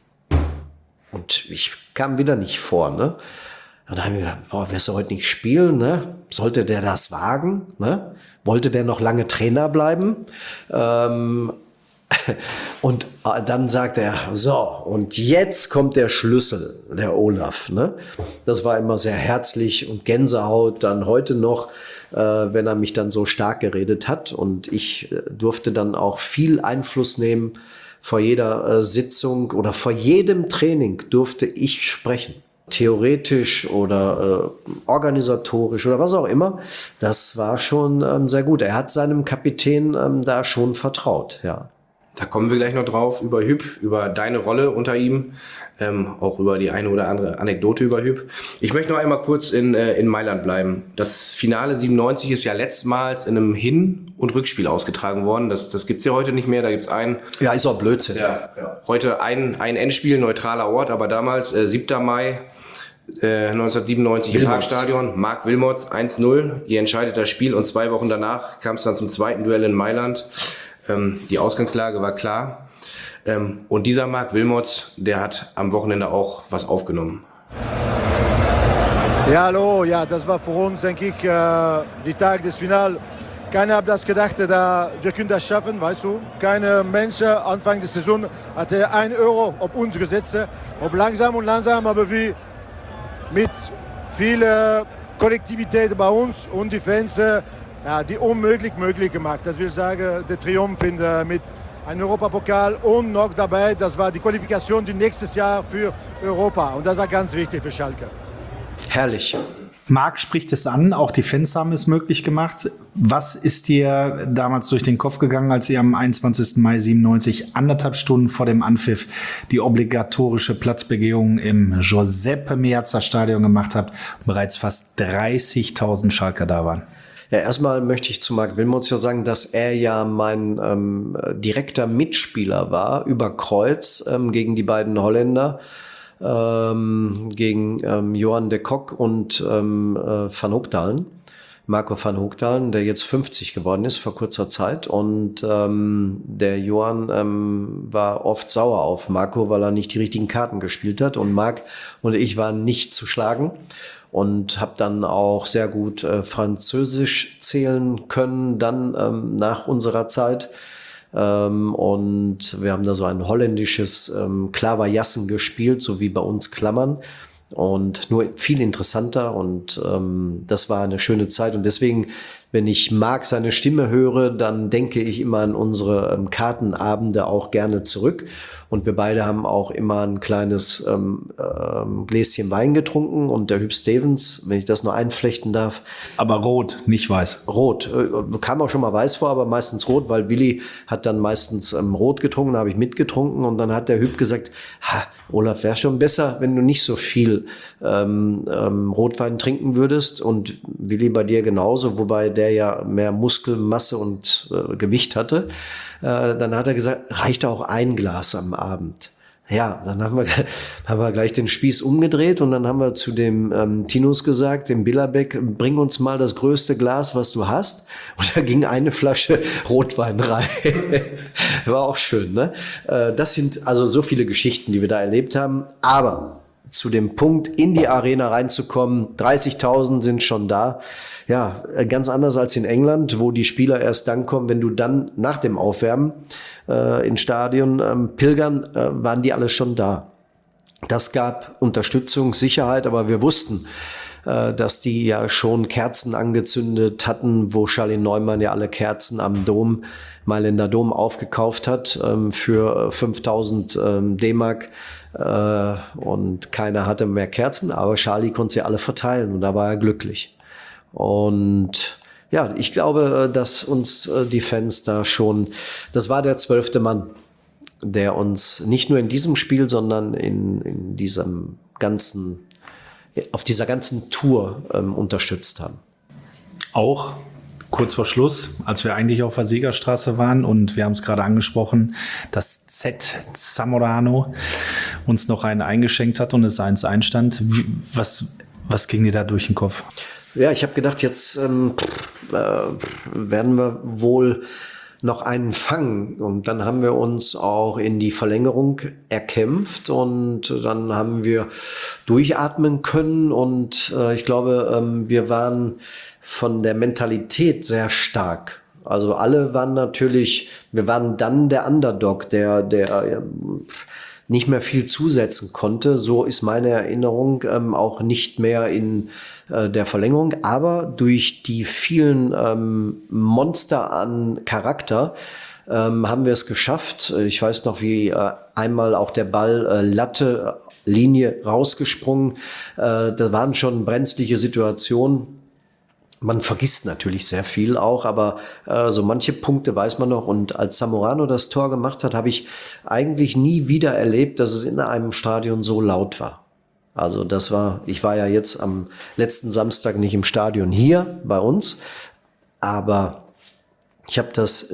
Speaker 2: Und ich kam wieder nicht vor, ne? Und dann haben wir gedacht, wirst du heute nicht spielen, ne? Sollte der das wagen, ne? Wollte der noch lange Trainer bleiben? Und dann sagt er, so, und jetzt kommt der Schlüssel, der Olaf, ne? Das war immer sehr herzlich und Gänsehaut, dann heute noch, wenn er mich dann so stark geredet hat. Und ich durfte dann auch viel Einfluss nehmen. Vor jeder Sitzung oder vor jedem Training durfte ich sprechen. Theoretisch oder organisatorisch oder was auch immer. Das war schon sehr gut. Er hat seinem Kapitän da schon vertraut, ja.
Speaker 4: Da kommen wir gleich noch drauf, über Hüb, über deine Rolle unter ihm, auch über die eine oder andere Anekdote über Hüb. Ich möchte noch einmal kurz in Mailand bleiben. Das Finale 97 ist ja letztmals in einem Hin- und Rückspiel ausgetragen worden. Das gibt's ja heute nicht mehr, da gibt's einen.
Speaker 2: Ja, ist auch Blödsinn.
Speaker 4: Ja. Heute ein Endspiel, neutraler Ort, aber damals 7. Mai 1997 im Parkstadion. Marc Wilmots 1-0, ihr entscheidet das Spiel und 2 Wochen danach kam es dann zum zweiten Duell in Mailand. Die Ausgangslage war klar. Und dieser Marc Wilmots, der hat am Wochenende auch was aufgenommen.
Speaker 5: Ja, hallo. Ja, das war für uns, denke ich, die Tag des Finals. Keiner hat das gedacht, wir können das schaffen, weißt du. Keine Mensch Anfang der Saison hatte 1 Euro auf uns gesetzt. Ob langsam, aber wie mit viel Kollektivität bei uns und die Fans, die unmöglich möglich gemacht. Das will sagen, der Triumph mit einem Europapokal und noch dabei, das war die Qualifikation die nächstes Jahr für Europa. Und das war ganz wichtig für Schalke.
Speaker 2: Herrlich.
Speaker 1: Marc spricht es an, auch die Fans haben es möglich gemacht. Was ist dir damals durch den Kopf gegangen, als ihr am 21. Mai 97, 1,5 Stunden vor dem Anpfiff, die obligatorische Platzbegehung im Giuseppe Meazza Stadion gemacht habt und bereits fast 30.000 Schalker da waren?
Speaker 2: Ja, erstmal möchte ich zu Marc Wilmots ja sagen, dass er ja mein direkter Mitspieler war über Kreuz gegen die beiden Holländer, gegen Johan de Kock und Van Hoogdalen. Marco van Hoogdalen, der jetzt 50 geworden ist vor kurzer Zeit. Und der Johan war oft sauer auf Marco, weil er nicht die richtigen Karten gespielt hat. Und Marc und ich waren nicht zu schlagen. Und habe dann auch sehr gut Französisch zählen können, dann nach unserer Zeit. Und wir haben da so ein holländisches Klaverjassen gespielt, so wie bei uns Klammern. Und nur viel interessanter und das war eine schöne Zeit. Und deswegen, wenn ich Marc seine Stimme höre, dann denke ich immer an unsere Kartenabende auch gerne zurück. Und wir beide haben auch immer ein kleines Gläschen Wein getrunken. Und der Hüb Stevens, wenn ich das nur einflechten darf.
Speaker 1: Aber rot, nicht weiß.
Speaker 2: Rot. Kam auch schon mal weiß vor, aber meistens rot, weil Willi hat dann meistens rot getrunken, da habe ich mitgetrunken. Und dann hat der Hüb gesagt, Olaf, wäre schon besser, wenn du nicht so viel Rotwein trinken würdest. Und Willi bei dir genauso, wobei der ja mehr Muskelmasse und Gewicht hatte. Dann hat er gesagt, reicht auch ein Glas am Abend. Ja, dann haben wir gleich den Spieß umgedreht und dann haben wir zu dem Tinus gesagt, dem Billerbeck, bring uns mal das größte Glas, was du hast. Und da ging eine Flasche Rotwein rein. War auch schön, ne? Das sind also so viele Geschichten, die wir da erlebt haben. Aber zu dem Punkt, in die Arena reinzukommen, 30.000 sind schon da. Ja, ganz anders als in England, wo die Spieler erst dann kommen, wenn du dann nach dem Aufwärmen ins Stadion pilgern, waren die alle schon da. Das gab Unterstützung, Sicherheit, aber wir wussten, dass die ja schon Kerzen angezündet hatten, wo Charlie Neumann ja alle Kerzen am Dom, Mailänder Dom, aufgekauft hat für 5.000 D-Mark. Und keiner hatte mehr Kerzen, aber Charlie konnte sie alle verteilen und da war er glücklich. Und ja, ich glaube, dass uns die Fans da schon, das war der 12. Mann, der uns nicht nur in diesem Spiel, sondern in diesem ganzen, auf dieser ganzen Tour unterstützt haben.
Speaker 1: Auch kurz vor Schluss, als wir eigentlich auf der Siegerstraße waren und wir haben es gerade angesprochen, dass Z Zamorano uns noch einen eingeschenkt hat und es 1-1 stand. Was ging dir da durch den Kopf?
Speaker 2: Ja, ich habe gedacht, jetzt werden wir wohl noch einen fangen. Und dann haben wir uns auch in die Verlängerung erkämpft und dann haben wir durchatmen können. Und ich glaube, wir waren von der Mentalität sehr stark. Also alle waren natürlich, wir waren dann der Underdog, der nicht mehr viel zusetzen konnte. So ist meine Erinnerung auch nicht mehr in der Verlängerung. Aber durch die vielen Monster an Charakter haben wir es geschafft. Ich weiß noch, wie einmal auch der Ball Latte, Linie rausgesprungen. Da waren schon brenzliche Situationen. Man vergisst natürlich sehr viel auch, aber so manche Punkte weiß man noch. Und als Zamorano das Tor gemacht hat, habe ich eigentlich nie wieder erlebt, dass es in einem Stadion so laut war. Also ich war ja jetzt am letzten Samstag nicht im Stadion hier bei uns, aber ich habe das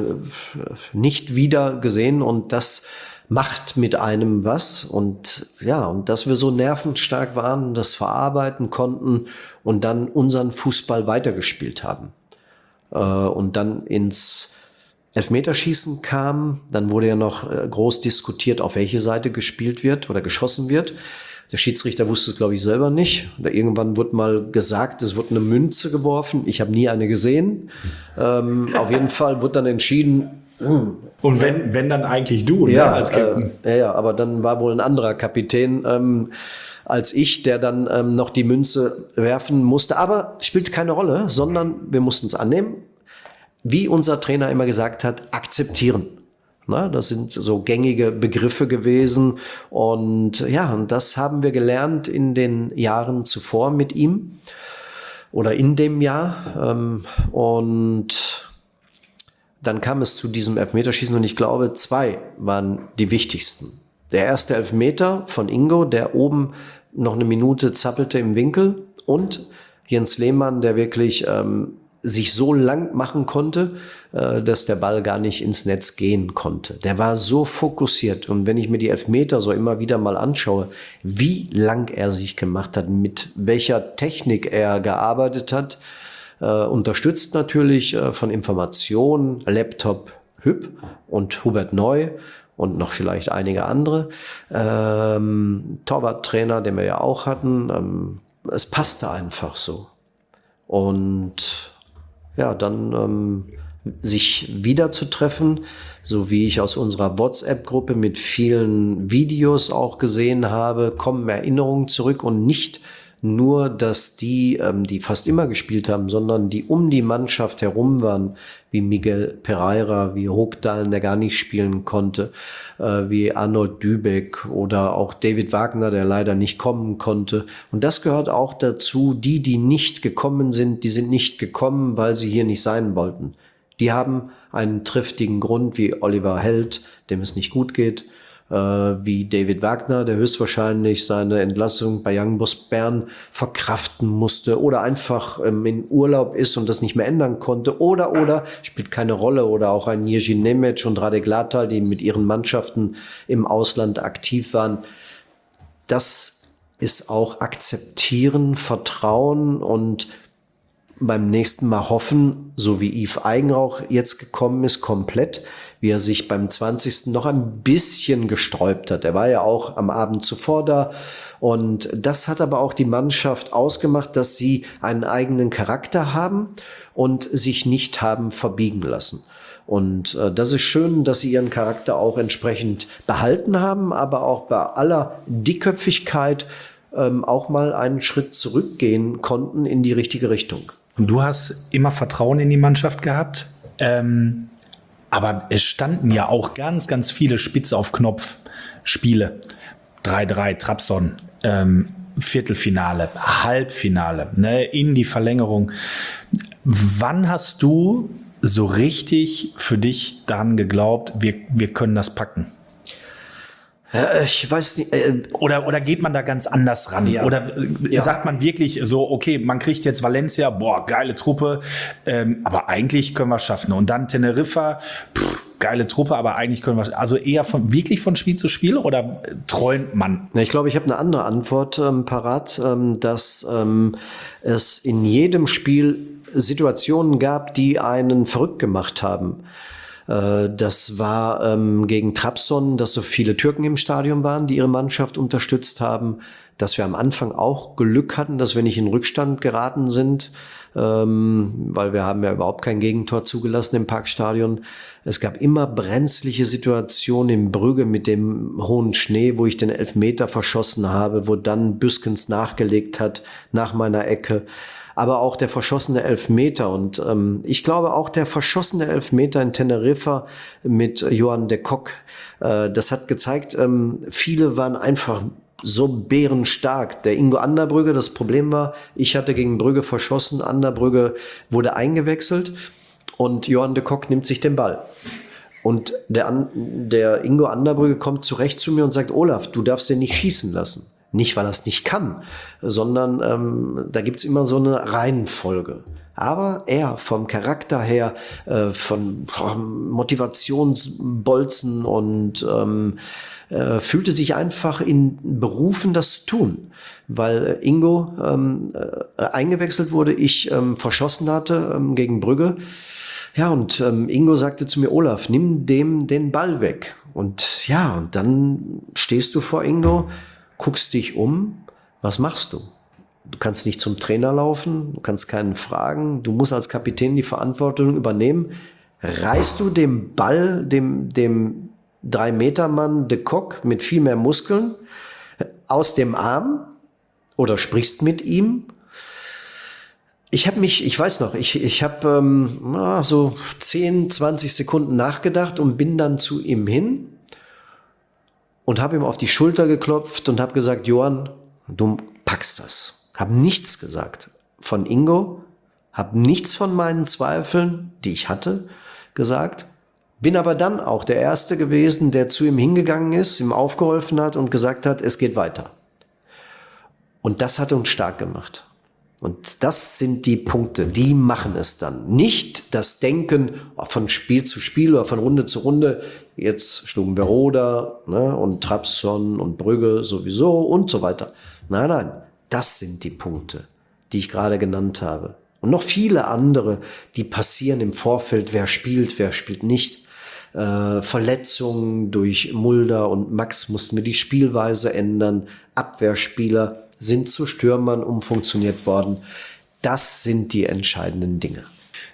Speaker 2: nicht wieder gesehen und das macht mit einem was und ja, und dass wir so nervenstark waren, das verarbeiten konnten und dann unseren Fußball weitergespielt haben. Und dann ins Elfmeterschießen kam, dann wurde ja noch groß diskutiert, auf welche Seite gespielt wird oder geschossen wird. Der Schiedsrichter wusste es, glaube ich, selber nicht. Irgendwann wurde mal gesagt, es wird eine Münze geworfen. Ich habe nie eine gesehen. Auf jeden Fall wurde dann entschieden,
Speaker 1: und wenn dann eigentlich du,
Speaker 2: ja,
Speaker 1: ne, als Captain.
Speaker 2: Ja, aber dann war wohl ein anderer Kapitän als ich, der dann noch die Münze werfen musste. Aber spielt keine Rolle, sondern wir mussten es annehmen. Wie unser Trainer immer gesagt hat, akzeptieren. Na, das sind so gängige Begriffe gewesen. Und ja, und das haben wir gelernt in den Jahren zuvor mit ihm oder in dem Jahr. Und dann kam es zu diesem Elfmeterschießen und ich glaube, 2 waren die wichtigsten. Der erste Elfmeter von Ingo, der oben noch eine Minute zappelte im Winkel und Jens Lehmann, der wirklich sich so lang machen konnte, dass der Ball gar nicht ins Netz gehen konnte. Der war so fokussiert und wenn ich mir die Elfmeter so immer wieder mal anschaue, wie lang er sich gemacht hat, mit welcher Technik er gearbeitet hat, unterstützt natürlich von Informationen, Laptop Hüb und Hubert Neu und noch vielleicht einige andere. Torwarttrainer, den wir ja auch hatten. Es passte einfach so. Und ja, dann sich wieder zu treffen, so wie ich aus unserer WhatsApp-Gruppe mit vielen Videos auch gesehen habe, kommen Erinnerungen zurück und nicht nur, dass die fast immer gespielt haben, sondern die um die Mannschaft herum waren, wie Miguel Pereira, wie Hogdalen, der gar nicht spielen konnte, wie Arnold Dübeck oder auch David Wagner, der leider nicht kommen konnte. Und das gehört auch dazu, die nicht gekommen sind, die sind nicht gekommen, weil sie hier nicht sein wollten. Die haben einen triftigen Grund, wie Oliver Held, dem es nicht gut geht, wie David Wagner, der höchstwahrscheinlich seine Entlassung bei Young Boys Bern verkraften musste oder einfach in Urlaub ist und das nicht mehr ändern konnte oder spielt keine Rolle, oder auch ein Jiří Nemec und Radek Látal, die mit ihren Mannschaften im Ausland aktiv waren. Das ist auch akzeptieren, vertrauen und beim nächsten Mal hoffen, so wie Yves Eigenrauch jetzt gekommen ist, komplett, wie er sich beim 20. noch ein bisschen gesträubt hat. Er war ja auch am Abend zuvor da und das hat aber auch die Mannschaft ausgemacht, dass sie einen eigenen Charakter haben und sich nicht haben verbiegen lassen. Und das ist schön, dass sie ihren Charakter auch entsprechend behalten haben, aber auch bei aller Dickköpfigkeit auch mal einen Schritt zurückgehen konnten in die richtige Richtung.
Speaker 1: Und du hast immer Vertrauen in die Mannschaft gehabt, aber es standen ja auch ganz, ganz viele Spitz auf Knopf Spiele. 3-3, Trabzon, Viertelfinale, Halbfinale, ne, in die Verlängerung. Wann hast du so richtig für dich daran geglaubt, wir können das packen?
Speaker 2: Ich weiß nicht.
Speaker 1: Oder geht man da ganz anders ran?
Speaker 2: Ja.
Speaker 1: Oder sagt man wirklich so, okay, man kriegt jetzt Valencia, boah, geile Truppe, aber eigentlich können wir es schaffen. Und dann Teneriffa, geile Truppe, aber eigentlich können wir es. Also eher wirklich von Spiel zu Spiel oder träumt man?
Speaker 2: Ich glaube, ich habe eine andere Antwort parat, dass es in jedem Spiel Situationen gab, die einen verrückt gemacht haben. Das war gegen Trabzon, dass so viele Türken im Stadion waren, die ihre Mannschaft unterstützt haben. Dass wir am Anfang auch Glück hatten, dass wir nicht in Rückstand geraten sind, weil wir haben ja überhaupt kein Gegentor zugelassen im Parkstadion. Es gab immer brenzliche Situationen in Brügge mit dem hohen Schnee, wo ich den Elfmeter verschossen habe, wo dann Büskens nachgelegt hat nach meiner Ecke. Aber auch der verschossene Elfmeter. Und ich glaube auch der verschossene Elfmeter in Teneriffa mit Johan de Kock, das hat gezeigt, viele waren einfach so bärenstark. Der Ingo Anderbrügge, das Problem war, ich hatte gegen Brügge verschossen, Anderbrügge wurde eingewechselt und Johan de Kock nimmt sich den Ball. Und der Ingo Anderbrügge kommt zurecht zu mir und sagt, Olaf, du darfst den nicht schießen lassen. Nicht, weil er es nicht kann, sondern da gibt's immer so eine Reihenfolge. Aber er vom Charakter her, von Motivationsbolzen und fühlte sich einfach in berufen, das zu tun. Weil Ingo eingewechselt wurde, ich verschossen hatte gegen Brügge. Ja, und Ingo sagte zu mir, Olaf, nimm dem den Ball weg. Und ja, und dann stehst du vor Ingo, guckst dich um, was machst du? Du kannst nicht zum Trainer laufen, du kannst keinen fragen, du musst als Kapitän die Verantwortung übernehmen. Reißt du den Ball dem 3-Meter-Mann de Kock mit viel mehr Muskeln aus dem Arm oder sprichst mit ihm? Ich habe so 10, 20 Sekunden nachgedacht und bin dann zu ihm hin und habe ihm auf die Schulter geklopft und habe gesagt, Johann, du packst das. Habe nichts gesagt von Ingo, habe nichts von meinen Zweifeln, die ich hatte, gesagt. Bin aber dann auch der Erste gewesen, der zu ihm hingegangen ist, ihm aufgeholfen hat und gesagt hat, es geht weiter. Und das hat uns stark gemacht. Und das sind die Punkte, die machen es dann. Nicht das Denken von Spiel zu Spiel oder von Runde zu Runde. Jetzt schlugen wir Roda, ne, und Trabzon und Brügge sowieso und so weiter. Nein, das sind die Punkte, die ich gerade genannt habe. Und noch viele andere, die passieren im Vorfeld. Wer spielt nicht. Verletzungen durch Mulder und Max mussten wir die Spielweise ändern. Abwehrspieler sind zu Stürmern umfunktioniert worden. Das sind die entscheidenden Dinge.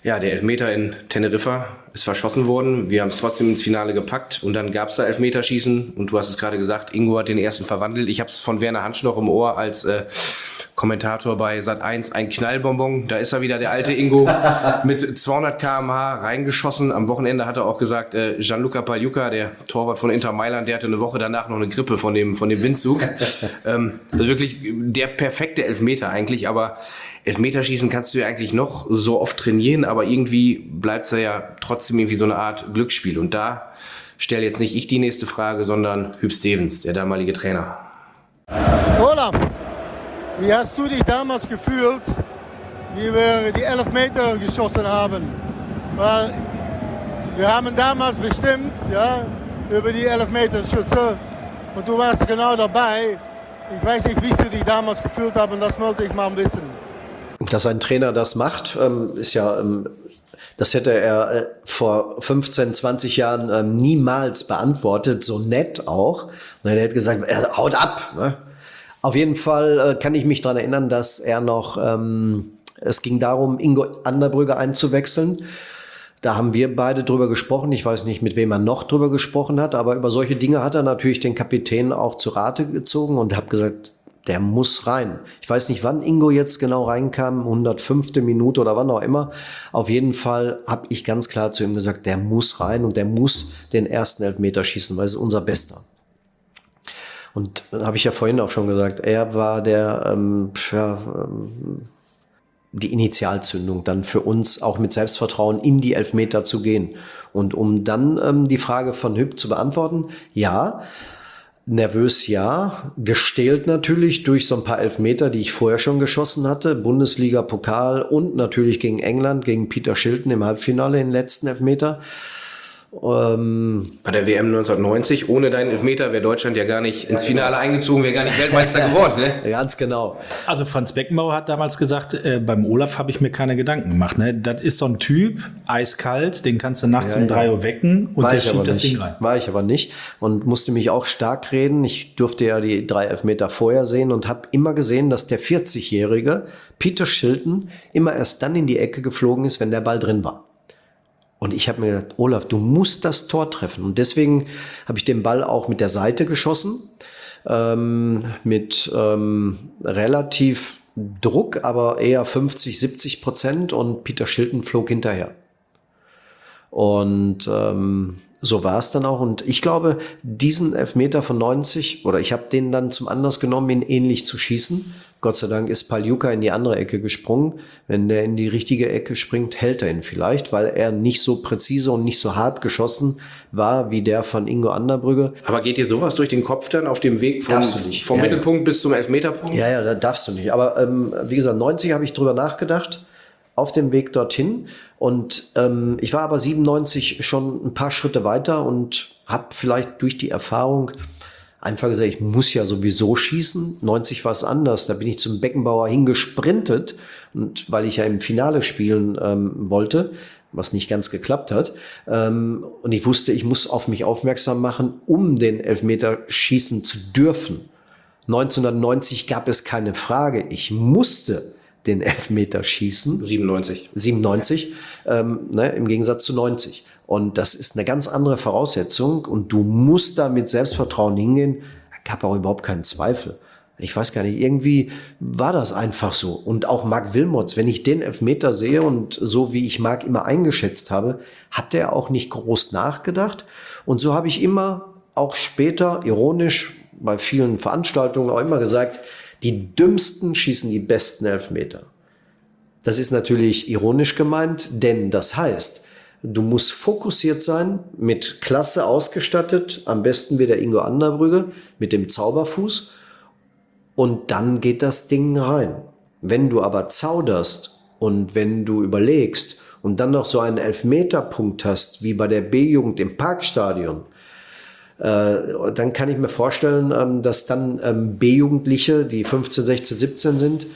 Speaker 4: Ja, der Elfmeter in Teneriffa ist verschossen worden. Wir haben es trotzdem ins Finale gepackt und dann gab es da Elfmeterschießen und du hast es gerade gesagt, Ingo hat den ersten verwandelt. Ich habe es von Werner Hansch noch im Ohr als Kommentator bei Sat.1, ein Knallbonbon. Da ist er wieder, der alte Ingo, mit 200 km/h reingeschossen. Am Wochenende hat er auch gesagt, Gianluca Pagliuca, der Torwart von Inter Mailand, der hatte eine Woche danach noch eine Grippe von dem Windzug. Also wirklich der perfekte Elfmeter eigentlich, aber Elfmeterschießen kannst du ja eigentlich noch so oft trainieren, aber irgendwie bleibt es ja trotzdem irgendwie so eine Art Glücksspiel. Und da stelle jetzt nicht ich die nächste Frage, sondern Huub Stevens, der damalige Trainer.
Speaker 6: Olaf, wie hast du dich damals gefühlt, wie wir die 11 Meter geschossen haben? Weil wir haben damals bestimmt, ja, über die 11 Meter Schütze und du warst genau dabei. Ich weiß nicht, wie du dich damals gefühlt hast und das wollte ich mal wissen.
Speaker 2: Dass ein Trainer das macht, ist ja, das hätte er vor 15, 20 Jahren niemals beantwortet, so nett auch. Und er hätte gesagt, haut ab. Ne? Auf jeden Fall kann ich mich daran erinnern, dass er noch, es ging darum, Ingo Anderbrügge einzuwechseln. Da haben wir beide drüber gesprochen. Ich weiß nicht, mit wem er noch drüber gesprochen hat, aber über solche Dinge hat er natürlich den Kapitän auch zu Rate gezogen und hat gesagt, der muss rein. Ich weiß nicht, wann Ingo jetzt genau reinkam, 105. Minute oder wann auch immer. Auf jeden Fall habe ich ganz klar zu ihm gesagt, der muss rein und der muss den ersten Elfmeter schießen, weil es ist unser Bester. Und habe ich ja vorhin auch schon gesagt, er war der, die Initialzündung dann für uns auch mit Selbstvertrauen in die Elfmeter zu gehen. Und um dann die Frage von Huub zu beantworten, ja, nervös ja, gestählt natürlich durch so ein paar Elfmeter, die ich vorher schon geschossen hatte, Bundesliga, Pokal und natürlich gegen England, gegen Peter Shilton im Halbfinale, den letzten Elfmeter.
Speaker 4: Bei der WM 1990, ohne deinen Elfmeter wäre Deutschland ja gar nicht ins Finale eingezogen, wäre gar nicht Weltmeister geworden. Ne?
Speaker 2: Ganz genau.
Speaker 1: Also Franz Beckenbauer hat damals gesagt, beim Olaf habe ich mir keine Gedanken gemacht. Ne? Das ist so ein Typ, eiskalt, den kannst du nachts um 3 Uhr wecken und der schiebt das Ding rein.
Speaker 2: War ich aber nicht und musste mich auch stark reden. Ich durfte ja die 3 Elfmeter vorher sehen und habe immer gesehen, dass der 40-jährige Peter Shilton immer erst dann in die Ecke geflogen ist, wenn der Ball drin war. Und ich habe mir gedacht, Olaf, du musst das Tor treffen. Und deswegen habe ich den Ball auch mit der Seite geschossen, mit relativ Druck, aber eher 50-70% und Peter Shilton flog hinterher. Und so war es dann auch. Und ich glaube, diesen Elfmeter von 90, oder ich habe den dann zum Anlass genommen, ihn ähnlich zu schießen. Gott sei Dank ist Pagliuca in die andere Ecke gesprungen. Wenn der in die richtige Ecke springt, hält er ihn vielleicht, weil er nicht so präzise und nicht so hart geschossen war wie der von Ingo Anderbrügge.
Speaker 4: Aber geht dir sowas durch den Kopf dann auf dem Weg vom Mittelpunkt bis zum Elfmeterpunkt?
Speaker 2: Ja, da darfst du nicht. Aber wie gesagt, 90 habe ich drüber nachgedacht auf dem Weg dorthin. Und ich war aber 97 schon ein paar Schritte weiter und habe vielleicht durch die Erfahrung einfach gesagt, ich muss ja sowieso schießen. 90 war es anders. Da bin ich zum Beckenbauer hingesprintet, und weil ich ja im Finale spielen wollte, was nicht ganz geklappt hat. Und ich wusste, ich muss auf mich aufmerksam machen, um den Elfmeter schießen zu dürfen. 1990 gab es keine Frage. Ich musste den Elfmeter schießen. 97, im Gegensatz zu 90. Und das ist eine ganz andere Voraussetzung und du musst da mit Selbstvertrauen hingehen. Da gab auch überhaupt keinen Zweifel. Ich weiß gar nicht, irgendwie war das einfach so. Und auch Marc Wilmots, wenn ich den Elfmeter sehe und so wie ich Marc immer eingeschätzt habe, hat der auch nicht groß nachgedacht. Und so habe ich immer, auch später, ironisch, bei vielen Veranstaltungen auch immer gesagt, die Dümmsten schießen die besten Elfmeter. Das ist natürlich ironisch gemeint, denn das heißt, du musst fokussiert sein, mit Klasse ausgestattet, am besten wie der Ingo Anderbrügge, mit dem Zauberfuß, und dann geht das Ding rein. Wenn du aber zauderst und wenn du überlegst und dann noch so einen Elfmeterpunkt hast, wie bei der B-Jugend im Parkstadion, dann kann ich mir vorstellen, dass dann B-Jugendliche, die 15, 16, 17 sind,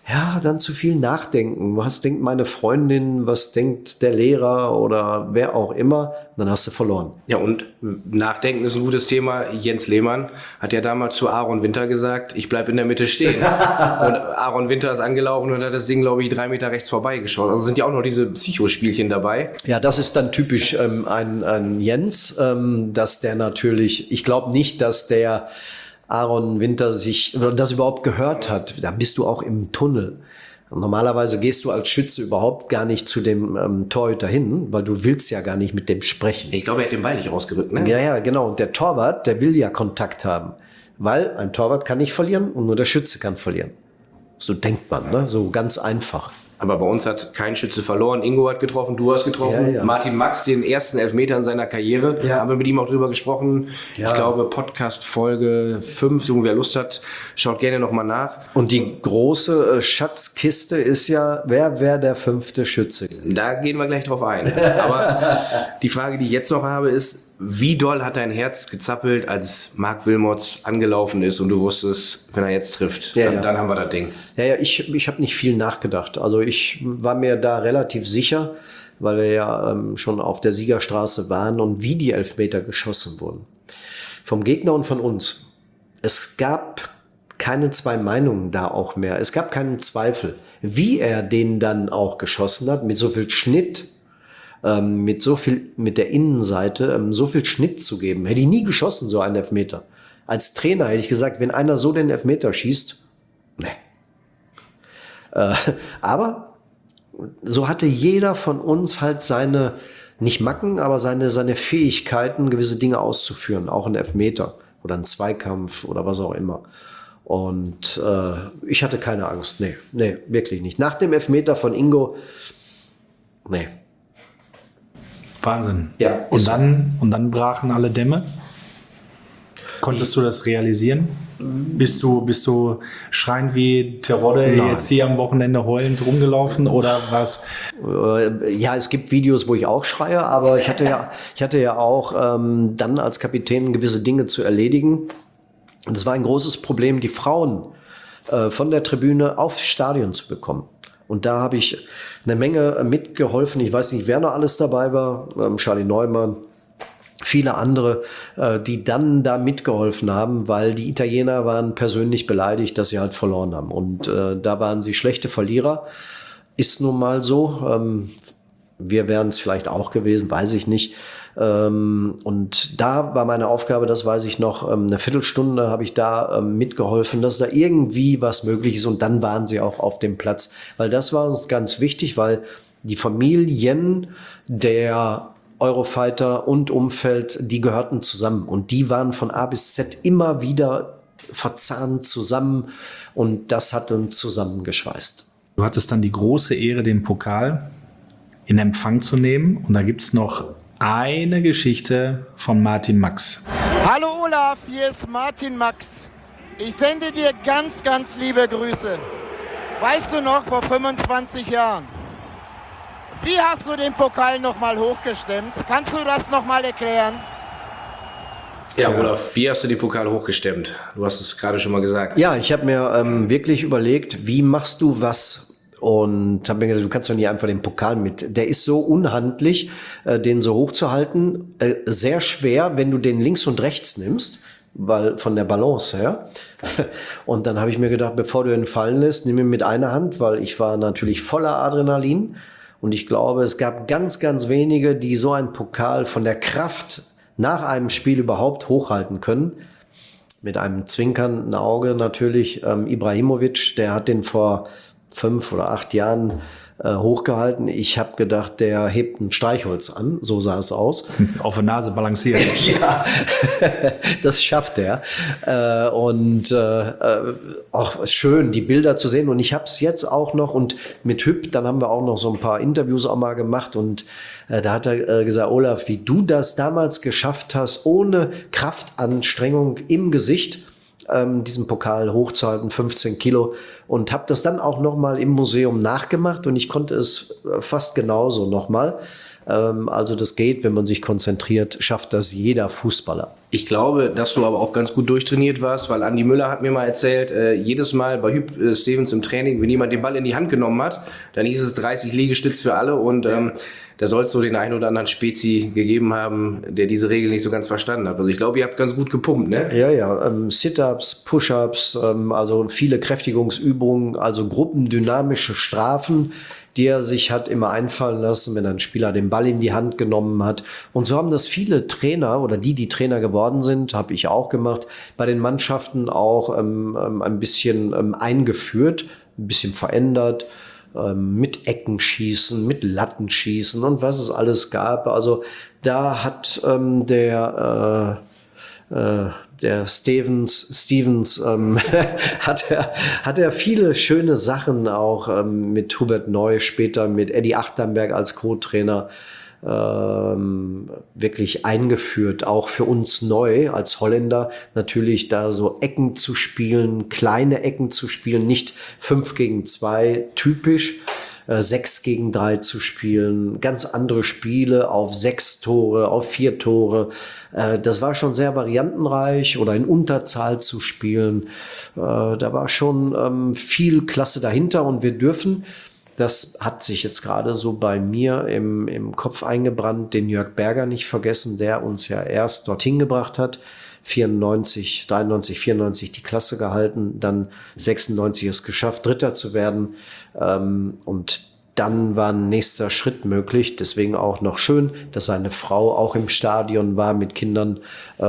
Speaker 2: ja, dann zu viel nachdenken. Was denkt meine Freundin, was denkt der Lehrer oder wer auch immer, dann hast du verloren.
Speaker 4: Ja, und Nachdenken ist ein gutes Thema. Jens Lehmann hat ja damals zu Aaron Winter gesagt, ich bleib in der Mitte stehen. Und Aaron Winter ist angelaufen und hat das Ding, glaube ich, 3 Meter rechts vorbeigeschossen. Also sind ja auch noch diese Psychospielchen dabei.
Speaker 2: Ja, das ist dann typisch ein Jens, dass der natürlich, ich glaube nicht, dass der Aaron Winter das überhaupt gehört hat. Da bist du auch im Tunnel. Normalerweise gehst du als Schütze überhaupt gar nicht zu dem Torhüter hin, weil du willst ja gar nicht mit dem sprechen.
Speaker 4: Ich glaube, er hat den Ball nicht rausgerückt, ne?
Speaker 2: Ja, genau. Und der Torwart, der will ja Kontakt haben. Weil ein Torwart kann nicht verlieren und nur der Schütze kann verlieren. So denkt man, ne? So ganz einfach.
Speaker 4: Aber bei uns hat kein Schütze verloren. Ingo hat getroffen, du hast getroffen.
Speaker 2: Ja.
Speaker 4: Martin Max, den ersten Elfmeter in seiner Karriere.
Speaker 2: Ja.
Speaker 4: Haben wir mit ihm auch drüber gesprochen.
Speaker 2: Ja.
Speaker 4: Ich glaube, Podcast Folge 5. So, wer Lust hat, schaut gerne nochmal nach.
Speaker 2: Und die große Schatzkiste ist ja, wer wäre der 5. Schütze?
Speaker 4: Da gehen wir gleich drauf ein. Aber die Frage, die ich jetzt noch habe, ist, wie doll hat dein Herz gezappelt, als Marc Wilmots angelaufen ist und du wusstest, wenn er jetzt trifft, dann haben wir das Ding.
Speaker 2: Ja, ich habe nicht viel nachgedacht. Also ich war mir da relativ sicher, weil wir ja schon auf der Siegerstraße waren und wie die Elfmeter geschossen wurden. Vom Gegner und von uns. Es gab keine 2 Meinungen da auch mehr. Es gab keinen Zweifel, wie er den dann auch geschossen hat, mit so viel Schnitt, mit der Innenseite, so viel Schnitt zu geben. Hätte ich nie geschossen, so einen Elfmeter. Als Trainer hätte ich gesagt, wenn einer so den Elfmeter schießt, ne. Aber so hatte jeder von uns halt seine, nicht Macken, aber seine Fähigkeiten, gewisse Dinge auszuführen. Auch ein Elfmeter oder ein Zweikampf oder was auch immer. Und ich hatte keine Angst. Nee, wirklich nicht. Nach dem Elfmeter von Ingo, nee.
Speaker 1: Wahnsinn.
Speaker 2: Ja,
Speaker 1: und dann brachen alle Dämme. Konntest du das realisieren? Bist du schreiend wie Terodde jetzt hier am Wochenende heulend rumgelaufen oder was?
Speaker 2: Ja, es gibt Videos, wo ich auch schreie, aber ich hatte ja auch dann als Kapitän gewisse Dinge zu erledigen. Und es war ein großes Problem, die Frauen von der Tribüne aufs Stadion zu bekommen. Und da habe ich eine Menge mitgeholfen. Ich weiß nicht, wer noch alles dabei war. Charlie Neumann, viele andere, die dann da mitgeholfen haben, weil die Italiener waren persönlich beleidigt, dass sie halt verloren haben. Und da waren sie schlechte Verlierer. Ist nun mal so. Wir wären es vielleicht auch gewesen, weiß ich nicht. Und da war meine Aufgabe, das weiß ich noch, eine Viertelstunde habe ich da mitgeholfen, dass da irgendwie was möglich ist. Und dann waren sie auch auf dem Platz. Weil das war uns ganz wichtig, weil die Familien der Eurofighter und Umfeld, die gehörten zusammen. Und die waren von A bis Z immer wieder verzahnt zusammen. Und das hat uns zusammengeschweißt.
Speaker 1: Du hattest dann die große Ehre, den Pokal in Empfang zu nehmen. Und da gibt es noch eine Geschichte von Martin Max.
Speaker 6: Hallo Olaf, hier ist Martin Max. Ich sende dir ganz, ganz liebe Grüße. Weißt du noch, vor 25 Jahren, wie hast du den Pokal nochmal hochgestemmt? Kannst du das nochmal erklären?
Speaker 4: Ja, Olaf, wie hast du den Pokal hochgestemmt? Du hast es gerade schon mal gesagt.
Speaker 2: Ja, ich habe mir wirklich überlegt, wie machst du was? Und habe mir gedacht, du kannst doch nicht einfach den Pokal mit. Der ist so unhandlich, den so hochzuhalten. Sehr schwer, wenn du den links und rechts nimmst, weil von der Balance her. Und dann habe ich mir gedacht, bevor du ihn fallen lässt, nimm ihn mit einer Hand, weil ich war natürlich voller Adrenalin. Und ich glaube, es gab ganz, ganz wenige, die so einen Pokal von der Kraft nach einem Spiel überhaupt hochhalten können. Mit einem zwinkernden Auge natürlich. Ibrahimovic, der hat den vor 5 oder 8 Jahren hochgehalten. Ich habe gedacht, der hebt ein Streichholz an. So sah es aus.
Speaker 1: Auf der Nase balanciert.
Speaker 2: Ja, das schafft er. Auch schön, die Bilder zu sehen. Und ich habe es jetzt auch noch. Und mit Hüb, dann haben wir auch noch so ein paar Interviews auch mal gemacht. Und da hat er gesagt, Olaf, wie du das damals geschafft hast, ohne Kraftanstrengung im Gesicht, diesen Pokal hochzuhalten, 15 Kilo, und habe das dann auch nochmal im Museum nachgemacht und ich konnte es fast genauso nochmal. Also das geht, wenn man sich konzentriert, schafft das jeder Fußballer.
Speaker 4: Ich glaube, dass du aber auch ganz gut durchtrainiert warst, weil Andi Müller hat mir mal erzählt, jedes Mal bei Hüb Stevens im Training, wenn jemand den Ball in die Hand genommen hat, dann hieß es 30 Liegestütz für alle und da soll es so den einen oder anderen Spezi gegeben haben, der diese Regel nicht so ganz verstanden hat. Also ich glaube, ihr habt ganz gut gepumpt, ne?
Speaker 2: Ja, Sit-Ups, Push-Ups, also viele Kräftigungsübungen, also gruppendynamische Strafen, die er sich hat immer einfallen lassen, wenn ein Spieler den Ball in die Hand genommen hat. Und so haben das viele Trainer oder die Trainer geworden sind, habe ich auch gemacht, bei den Mannschaften auch ein bisschen eingeführt, ein bisschen verändert, mit Eckenschießen, mit Lattenschießen und was es alles gab. Also da hat der Stevens hat er viele schöne Sachen auch mit Hubert Neu, später mit Eddie Achterberg als Co-Trainer wirklich eingeführt, auch für uns neu als Holländer natürlich da so Ecken zu spielen, kleine Ecken zu spielen, nicht 5 gegen 2 typisch, 6 gegen 3 zu spielen, ganz andere Spiele auf 6 Tore, auf 4 Tore. Das war schon sehr variantenreich oder in Unterzahl zu spielen. Da war schon viel Klasse dahinter und wir dürfen, das hat sich jetzt gerade so bei mir im Kopf eingebrannt, den Jörg Berger nicht vergessen, der uns ja erst dorthin gebracht hat. 93, 93, 94 die Klasse gehalten, dann 96 es geschafft, Dritter zu werden. Und dann war ein nächster Schritt möglich. Deswegen auch noch schön, dass seine Frau auch im Stadion war mit Kindern,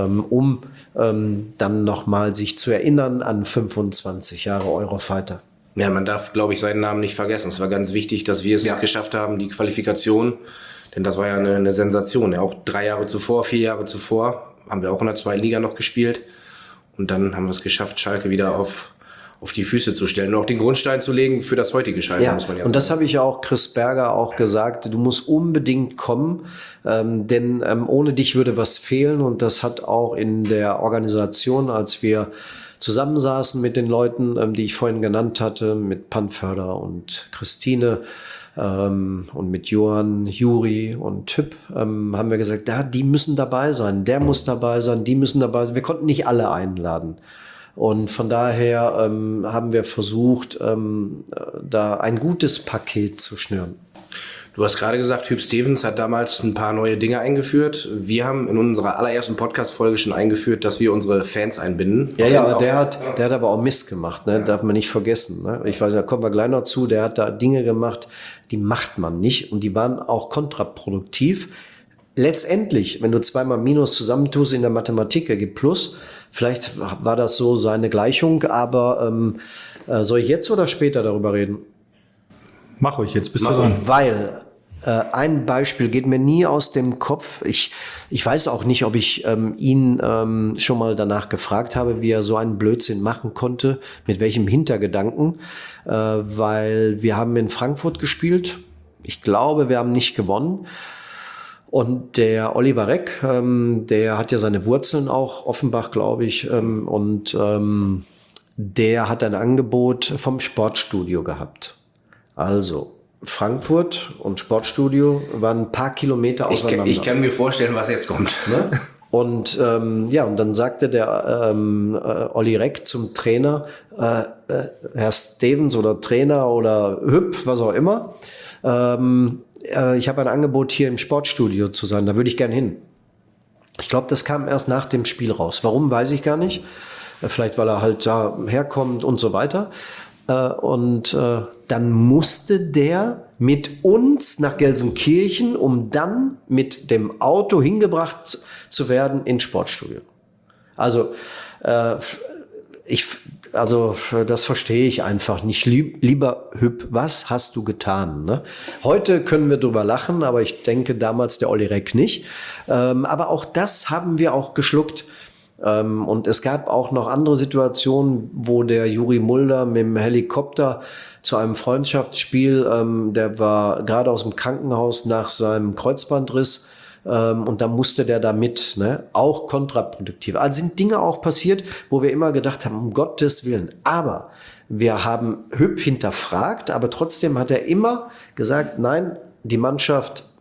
Speaker 2: dann nochmal sich zu erinnern an 25 Jahre Eurofighter.
Speaker 4: Ja, man darf, glaube ich, seinen Namen nicht vergessen. Es war ganz wichtig, dass wir es geschafft haben, die Qualifikation. Denn das war ja eine Sensation. Ja, auch 4 Jahre zuvor haben wir auch in der 2. Liga noch gespielt. Und dann haben wir es geschafft, Schalke wieder auf die Füße zu stellen und auch den Grundstein zu legen für das heutige Schalke, muss man ja sagen.
Speaker 2: Und das habe ich ja auch Chris Berger auch gesagt, du musst unbedingt kommen, denn ohne dich würde was fehlen. Und das hat auch in der Organisation, als wir zusammensaßen mit den Leuten, die ich vorhin genannt hatte, mit Panförder und Christine und mit Johann, Juri und Typ, haben wir gesagt, die müssen dabei sein, der muss dabei sein, die müssen dabei sein. Wir konnten nicht alle einladen. Und von daher haben wir versucht, da ein gutes Paket zu schnüren.
Speaker 4: Du hast gerade gesagt, Hüb Stevens hat damals ein paar neue Dinge eingeführt. Wir haben in unserer allerersten Podcast-Folge schon eingeführt, dass wir unsere Fans einbinden.
Speaker 2: Ja, der hat aber auch Mist gemacht, ne? Darf man nicht vergessen. Ne? Ich weiß, da kommen wir gleich noch zu, der hat da Dinge gemacht, die macht man nicht und die waren auch kontraproduktiv. Letztendlich, wenn du 2 mal Minus zusammentust in der Mathematik, ergibt Plus. Vielleicht war das so seine Gleichung, aber soll ich jetzt oder später darüber reden?
Speaker 1: Mach ruhig, jetzt bist du dran.
Speaker 2: Weil ein Beispiel geht mir nie aus dem Kopf. Ich weiß auch nicht, ob ich ihn schon mal danach gefragt habe, wie er so einen Blödsinn machen konnte, mit welchem Hintergedanken, weil wir haben in Frankfurt gespielt. Ich glaube, wir haben nicht gewonnen. Und der Oliver Reck, der hat ja seine Wurzeln auch, Offenbach, glaube ich, der hat ein Angebot vom Sportstudio gehabt. Also Frankfurt und Sportstudio waren ein paar Kilometer auseinander.
Speaker 4: Ich kann mir vorstellen, was jetzt kommt.
Speaker 2: Ne? Und und dann sagte der Olli Reck zum Trainer, Herr Stevens oder Trainer oder Hüb, was auch immer, ich habe ein Angebot hier im Sportstudio zu sein, da würde ich gern hin. Ich glaube, das kam erst nach dem Spiel raus. Warum, weiß ich gar nicht. Vielleicht, weil er halt da herkommt und so weiter. Und dann musste der mit uns nach Gelsenkirchen, um dann mit dem Auto hingebracht zu werden ins Sportstudio. Also das verstehe ich einfach nicht. Lieber Hüb, was hast du getan? Ne? Heute können wir drüber lachen, aber ich denke damals der Olli Reck nicht. Aber auch das haben wir auch geschluckt. Und es gab auch noch andere Situationen, wo der Juri Mulder mit dem Helikopter zu einem Freundschaftsspiel, der war gerade aus dem Krankenhaus nach seinem Kreuzbandriss, und da musste der da mit, ne? Auch kontraproduktiv. Also sind Dinge auch passiert, wo wir immer gedacht haben, um Gottes Willen. Aber wir haben Hüb hinterfragt, aber trotzdem hat er immer gesagt, nein, die Mannschaft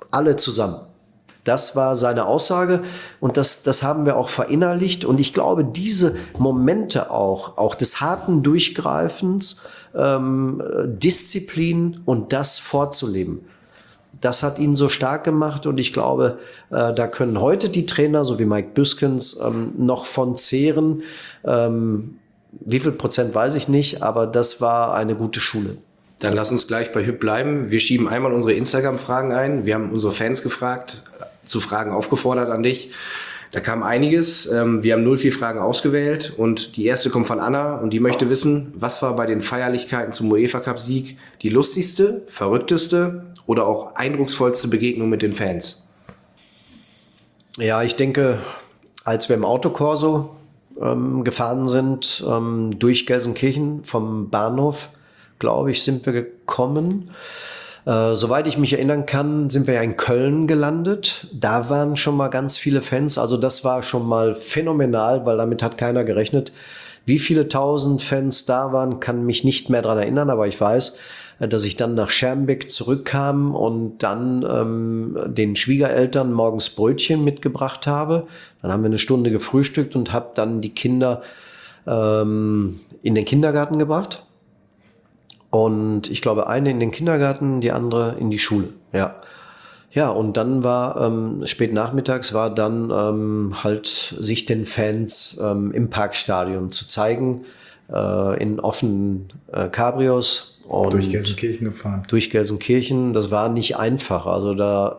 Speaker 2: alle zusammen. Das war seine Aussage und das haben wir auch verinnerlicht. Und ich glaube, diese Momente auch des harten Durchgreifens, Disziplin und das vorzuleben, das hat ihn so stark gemacht. Und ich glaube, da können heute die Trainer, so wie Mike Büskens, noch von zehren. Wie viel Prozent weiß ich nicht, aber das war eine gute Schule.
Speaker 4: Dann lass uns gleich bei Hüb bleiben. Wir schieben einmal unsere Instagram-Fragen ein. Wir haben unsere Fans gefragt, zu Fragen aufgefordert an dich. Da kam einiges. Wir haben 04 Fragen ausgewählt und die erste kommt von Anna und die möchte wissen, was war bei den Feierlichkeiten zum UEFA-Cup-Sieg die lustigste, verrückteste oder auch eindrucksvollste Begegnung mit den Fans?
Speaker 2: Ja, ich denke, als wir im Autokorso gefahren sind, durch Gelsenkirchen vom Bahnhof, glaube ich, sind wir gekommen. Soweit ich mich erinnern kann, sind wir ja in Köln gelandet. Da waren schon mal ganz viele Fans. Also das war schon mal phänomenal, weil damit hat keiner gerechnet. Wie viele tausend Fans da waren, kann mich nicht mehr dran erinnern. Aber ich weiß, dass ich dann nach Schermbeck zurückkam und dann den Schwiegereltern morgens Brötchen mitgebracht habe. Dann haben wir eine Stunde gefrühstückt und habe dann die Kinder in den Kindergarten gebracht. Und ich glaube, eine in den Kindergarten, die andere in die Schule. Ja, ja. Und dann war spät nachmittags war dann halt sich den Fans im Parkstadion zu zeigen, in offenen Cabrios. Und
Speaker 1: durch Gelsenkirchen gefahren.
Speaker 2: Durch Gelsenkirchen. Das war nicht einfach. Also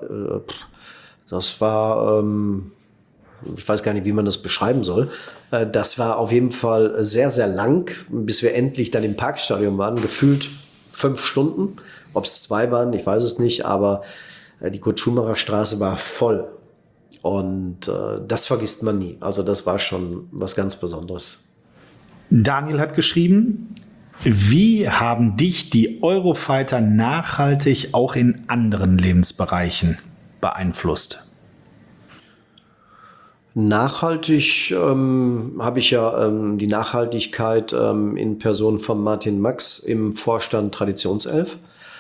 Speaker 2: das war, ich weiß gar nicht, wie man das beschreiben soll. Das war auf jeden Fall sehr, sehr lang, bis wir endlich dann im Parkstadion waren. Gefühlt 5 Stunden. Ob es 2 waren, ich weiß es nicht. Aber die Kurt-Schumacher-Straße war voll. Und das vergisst man nie. Also das war schon was ganz Besonderes.
Speaker 1: Daniel hat geschrieben, wie haben dich die Eurofighter nachhaltig auch in anderen Lebensbereichen beeinflusst?
Speaker 2: Nachhaltig habe ich ja die Nachhaltigkeit in Person von Martin Max im Vorstand Traditionself.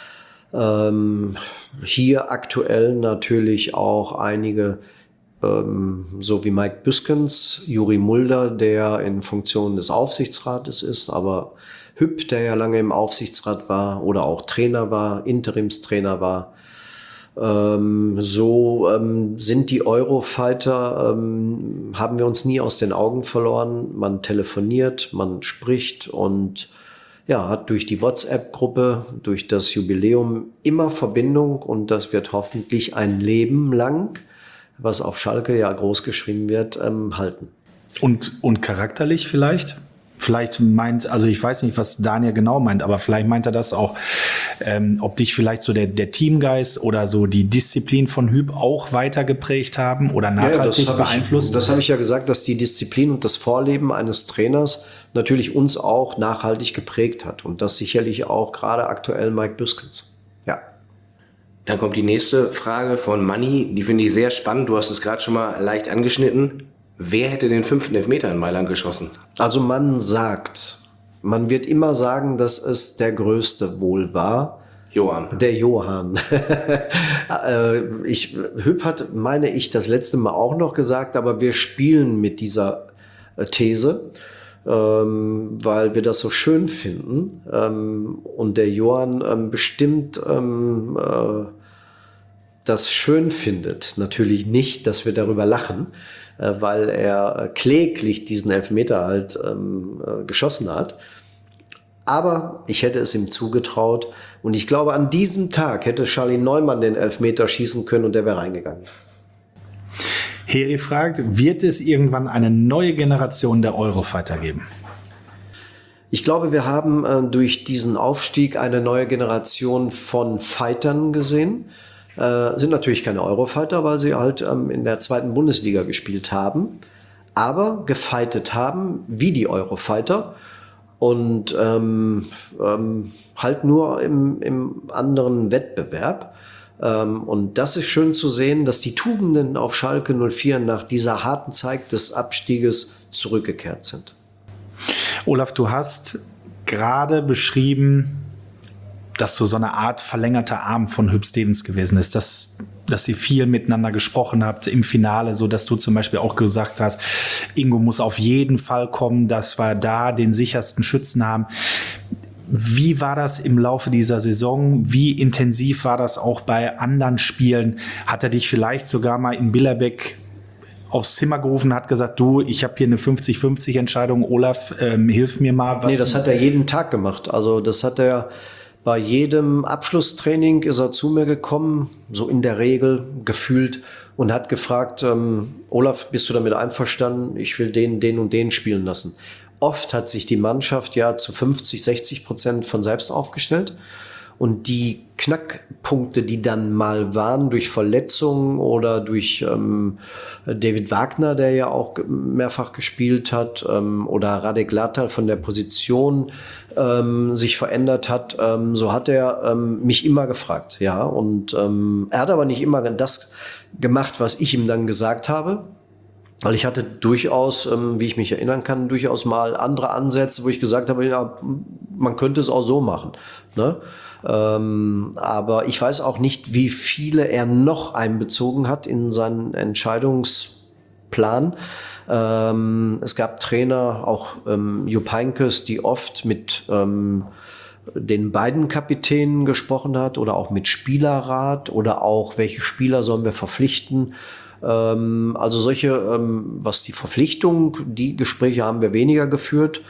Speaker 2: Hier aktuell natürlich auch einige, so wie Mike Büskens, Juri Mulder, der in Funktion des Aufsichtsrates ist, aber Hüb, der ja lange im Aufsichtsrat war oder auch Trainer war, Interimstrainer war. Sind die Eurofighter, haben wir uns nie aus den Augen verloren. Man telefoniert, man spricht und ja, hat durch die WhatsApp-Gruppe, durch das Jubiläum immer Verbindung und das wird hoffentlich ein Leben lang, was auf Schalke ja groß geschrieben wird, halten.
Speaker 1: Und charakterlich vielleicht? Vielleicht meint, also ich weiß nicht, was Daniel genau meint, aber vielleicht meint er das auch, ob dich vielleicht so der Teamgeist oder so die Disziplin von Hüb auch weiter geprägt haben oder nachhaltig beeinflusst?
Speaker 2: Das habe ich ja gesagt, dass die Disziplin und das Vorleben eines Trainers natürlich uns auch nachhaltig geprägt hat. Und das sicherlich auch gerade aktuell Mike Büskens. Ja.
Speaker 4: Dann kommt die nächste Frage von Manni, die finde ich sehr spannend. Du hast es gerade schon mal leicht angeschnitten. Wer hätte den 5. Elfmeter in Mailand geschossen?
Speaker 2: Also man wird immer sagen, dass es der Größte wohl war. Der Johann. Hüb hat, meine ich, das letzte Mal auch noch gesagt, aber wir spielen mit dieser These, weil wir das so schön finden. Und der Johann bestimmt das schön findet. Natürlich nicht, dass wir darüber lachen, weil er kläglich diesen Elfmeter halt geschossen hat. Aber ich hätte es ihm zugetraut. Und ich glaube, an diesem Tag hätte Charlie Neumann den Elfmeter schießen können und der wäre reingegangen.
Speaker 1: Heri fragt, wird es irgendwann eine neue Generation der Eurofighter geben?
Speaker 2: Ich glaube, wir haben durch diesen Aufstieg eine neue Generation von Fightern gesehen. Sind natürlich keine Eurofighter, weil sie halt in der 2. Bundesliga gespielt haben, aber gefightet haben wie die Eurofighter und halt nur im anderen Wettbewerb. Und das ist schön zu sehen, dass die Tugenden auf Schalke 04 nach dieser harten Zeit des Abstieges zurückgekehrt sind.
Speaker 1: Olaf, du hast gerade beschrieben, das so eine Art verlängerter Arm von Hüb Stevens gewesen ist, dass ihr viel miteinander gesprochen habt im Finale, so dass du zum Beispiel auch gesagt hast, Ingo muss auf jeden Fall kommen, dass wir da den sichersten Schützen haben. Wie war das im Laufe dieser Saison? Wie intensiv war das auch bei anderen Spielen? Hat er dich vielleicht sogar mal in Billerbeck aufs Zimmer gerufen, hat gesagt, du, ich habe hier eine 50-50 Entscheidung, Olaf, hilf mir mal.
Speaker 2: Nee, das hat er jeden Tag gemacht. Also das hat er bei jedem Abschlusstraining, ist er zu mir gekommen, so in der Regel gefühlt, und hat gefragt, Olaf, bist du damit einverstanden? Ich will den und den spielen lassen. Oft hat sich die Mannschaft ja zu 50-60% von selbst aufgestellt. Und die Knackpunkte, die dann mal waren durch Verletzungen oder durch David Wagner, der ja auch mehrfach gespielt hat, oder Radek Latal von der Position sich verändert hat, so hat er mich immer gefragt. Ja, und er hat aber nicht immer das gemacht, was ich ihm dann gesagt habe. Weil ich hatte durchaus, wie ich mich erinnern kann, durchaus mal andere Ansätze, wo ich gesagt habe, ja, man könnte es auch so machen. Ne? Aber ich weiß auch nicht, wie viele er noch einbezogen hat in seinen Entscheidungsplan. Es gab Trainer, auch Jupp Heynckes, die oft mit den beiden Kapitänen gesprochen hat oder auch mit Spielerrat oder auch, welche Spieler sollen wir verpflichten. Also solche, was die Verpflichtung, die Gespräche haben wir weniger geführt,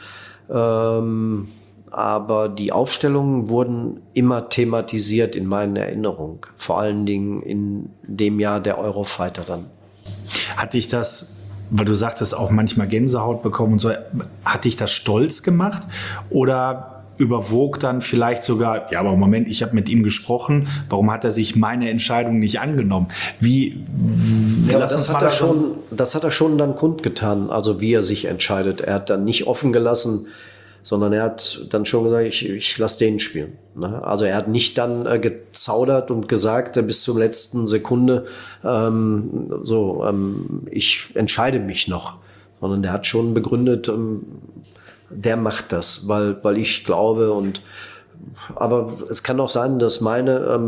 Speaker 2: aber die Aufstellungen wurden immer thematisiert in meiner Erinnerung, vor allen Dingen in dem Jahr der Eurofighter dann.
Speaker 1: Hat dich das, weil du sagtest, auch manchmal Gänsehaut bekommen und so, hat dich das stolz gemacht oder überwog dann vielleicht sogar, ja, aber Moment, ich habe mit ihm gesprochen, warum hat er sich meine Entscheidung nicht angenommen?
Speaker 2: Ja, das hat er schon dann kundgetan, also wie er sich entscheidet. Er hat dann nicht offen gelassen, sondern er hat dann schon gesagt, ich lasse den spielen. Ne? Also er hat nicht dann gezaudert und gesagt bis zur letzten Sekunde, ich entscheide mich noch, sondern der hat schon begründet, der macht das, weil ich glaube, aber es kann auch sein, dass mein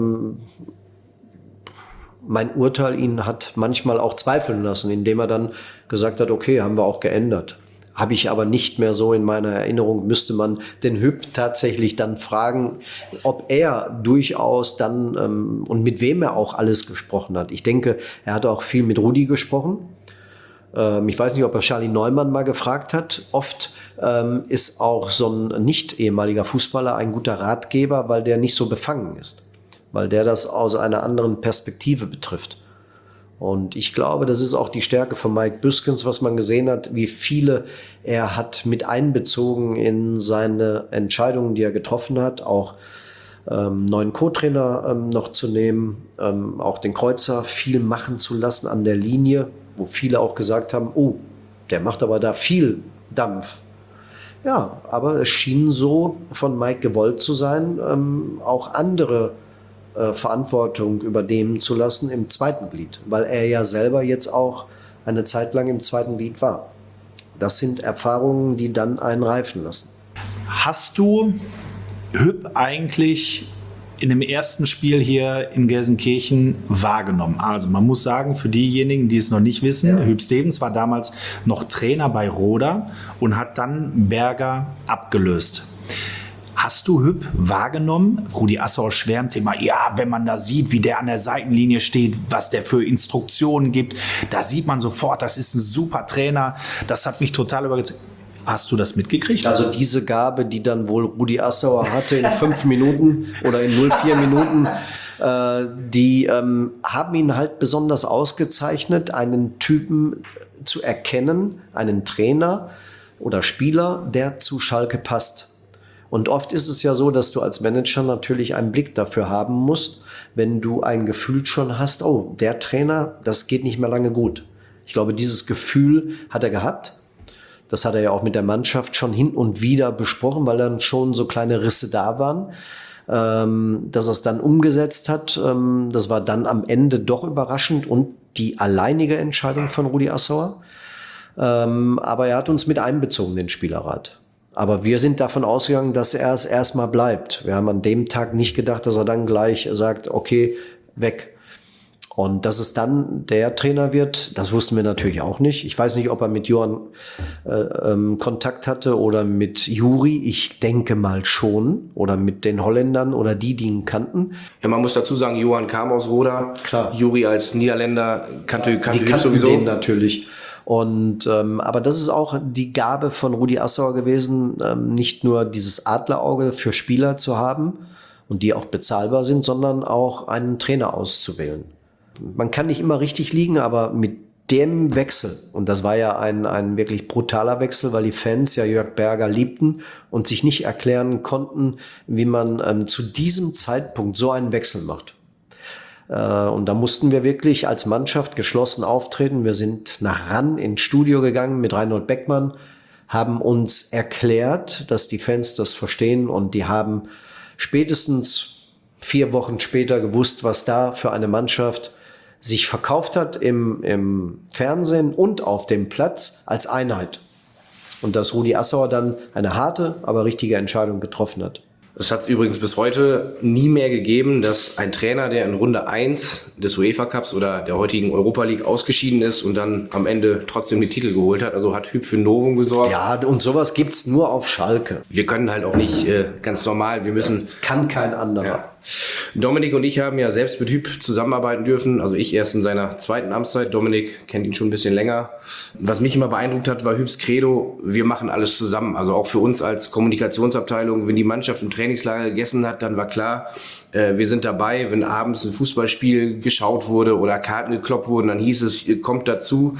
Speaker 2: Urteil ihn hat manchmal auch zweifeln lassen, indem er dann gesagt hat, okay, haben wir auch geändert. Habe ich aber nicht mehr so in meiner Erinnerung, müsste man den Hüb tatsächlich dann fragen, ob er durchaus dann und mit wem er auch alles gesprochen hat. Ich denke, er hat auch viel mit Rudi gesprochen. Ich weiß nicht, ob er Charlie Neumann mal gefragt hat. Oft ist auch so ein nicht ehemaliger Fußballer ein guter Ratgeber, weil der nicht so befangen ist, weil der das aus einer anderen Perspektive betrifft. Und ich glaube, das ist auch die Stärke von Mike Büskens, was man gesehen hat, wie viele er hat mit einbezogen in seine Entscheidungen, die er getroffen hat, auch neuen Co-Trainer noch zu nehmen, auch den Kreuzer viel machen zu lassen an der Linie, wo viele auch gesagt haben, oh, der macht aber da viel Dampf. Ja, aber es schien so von Mike gewollt zu sein, auch andere Verantwortung übernehmen zu lassen im zweiten Glied, weil er ja selber jetzt auch eine Zeit lang im zweiten Glied war. Das sind Erfahrungen, die dann einen reifen lassen.
Speaker 1: Hast du Hüb eigentlich in dem ersten Spiel hier in Gelsenkirchen wahrgenommen? Also man muss sagen, für diejenigen, die es noch nicht wissen, ja. Hüb Stevens war damals noch Trainer bei Roda und hat dann Berger abgelöst. Hast du Hüb wahrgenommen? Rudi Assauer schwärmt immer, ja, wenn man da sieht, wie der an der Seitenlinie steht, was der für Instruktionen gibt, da sieht man sofort, das ist ein super Trainer. Das hat mich total überzeugt. Hast du das mitgekriegt?
Speaker 2: Also diese Gabe, die dann wohl Rudi Assauer hatte in 5 Minuten oder in 0,4 Minuten, die haben ihn halt besonders ausgezeichnet, einen Typen zu erkennen, einen Trainer oder Spieler, der zu Schalke passt. Und oft ist es ja so, dass du als Manager natürlich einen Blick dafür haben musst, wenn du ein Gefühl schon hast, oh, der Trainer, das geht nicht mehr lange gut. Ich glaube, dieses Gefühl hat er gehabt. Das hat er ja auch mit der Mannschaft schon hin und wieder besprochen, weil dann schon so kleine Risse da waren. Dass er es dann umgesetzt hat, das war dann am Ende doch überraschend und die alleinige Entscheidung von Rudi Assauer. Aber er hat uns mit einbezogen, den Spielerrat. Aber wir sind davon ausgegangen, dass er es erstmal bleibt. Wir haben an dem Tag nicht gedacht, dass er dann gleich sagt, okay, weg. Und dass es dann der Trainer wird, das wussten wir natürlich auch nicht. Ich weiß nicht, ob er mit Johann Kontakt hatte oder mit Juri. Ich denke mal schon. Oder mit den Holländern oder die ihn kannten.
Speaker 4: Ja, man muss dazu sagen, Johann kam aus Roda.
Speaker 2: Klar.
Speaker 4: Juri als Niederländer kannte
Speaker 2: die
Speaker 4: sowieso.
Speaker 2: Den natürlich. Und aber das ist auch die Gabe von Rudi Assauer gewesen, nicht nur dieses Adlerauge für Spieler zu haben und die auch bezahlbar sind, sondern auch einen Trainer auszuwählen. Man kann nicht immer richtig liegen, aber mit dem Wechsel, und das war ja ein wirklich brutaler Wechsel, weil die Fans ja Jörg Berger liebten und sich nicht erklären konnten, wie man zu diesem Zeitpunkt so einen Wechsel macht. Und da mussten wir wirklich als Mannschaft geschlossen auftreten. Wir sind nach RAN ins Studio gegangen mit Reinhold Beckmann, haben uns erklärt, dass die Fans das verstehen, und die haben spätestens 4 Wochen später gewusst, was da für eine Mannschaft sich verkauft hat im Fernsehen und auf dem Platz als Einheit. Und dass Rudi Assauer dann eine harte, aber richtige Entscheidung getroffen hat.
Speaker 4: Es hat es übrigens bis heute nie mehr gegeben, dass ein Trainer, der in Runde 1 des UEFA Cups oder der heutigen Europa League ausgeschieden ist und dann am Ende trotzdem die Titel geholt hat. Also hat Hüb für Novum gesorgt.
Speaker 2: Ja, und sowas gibt's nur auf Schalke.
Speaker 4: Wir können halt auch nicht ganz normal, wir müssen...
Speaker 2: Das kann kein anderer.
Speaker 4: Ja. Dominik und ich haben ja selbst mit Hüb zusammenarbeiten dürfen, also ich erst in seiner zweiten Amtszeit, Dominik kennt ihn schon ein bisschen länger. Was mich immer beeindruckt hat, war Hübs Credo, wir machen alles zusammen, also auch für uns als Kommunikationsabteilung, wenn die Mannschaft im Trainingslager gegessen hat, dann war klar, wir sind dabei, wenn abends ein Fußballspiel geschaut wurde oder Karten gekloppt wurden, dann hieß es, ihr kommt dazu.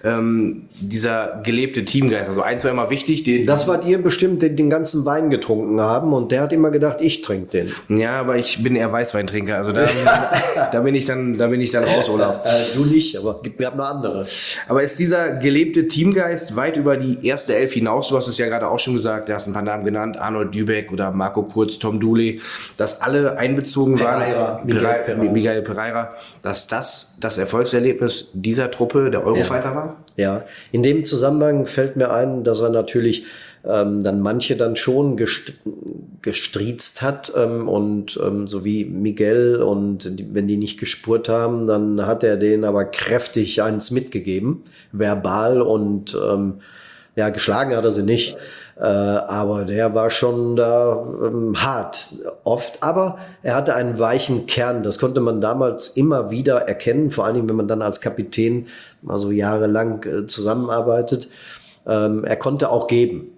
Speaker 4: Dieser gelebte Teamgeist, also eins war immer wichtig.
Speaker 2: Das wart ihr bestimmt, den ganzen Wein getrunken haben, und der hat immer gedacht, ich trinke den.
Speaker 4: Ja, aber ich bin eher Weißweintrinker, also da bin ich dann raus, Olaf.
Speaker 2: Du nicht, aber wir haben noch andere.
Speaker 4: Aber ist dieser gelebte Teamgeist weit über die erste Elf hinaus? Du hast es ja gerade auch schon gesagt, du hast ein paar Namen genannt, Arnold Dübeck oder Marco Kurz, Tom Dooley, dass alle einbezogen waren, Miguel Pereira, dass das Erfolgserlebnis dieser Truppe, der Eurofighter war?
Speaker 2: Ja, in dem Zusammenhang fällt mir ein, dass er natürlich dann manche dann schon gestriezt hat und so wie Miguel, und wenn die nicht gespurt haben, dann hat er denen aber kräftig eins mitgegeben, verbal, und ja, geschlagen hat er sie nicht, aber der war schon da hart oft, aber er hatte einen weichen Kern, das konnte man damals immer wieder erkennen, vor allen Dingen, wenn man dann als Kapitän mal so jahrelang zusammenarbeitet. Er konnte auch geben.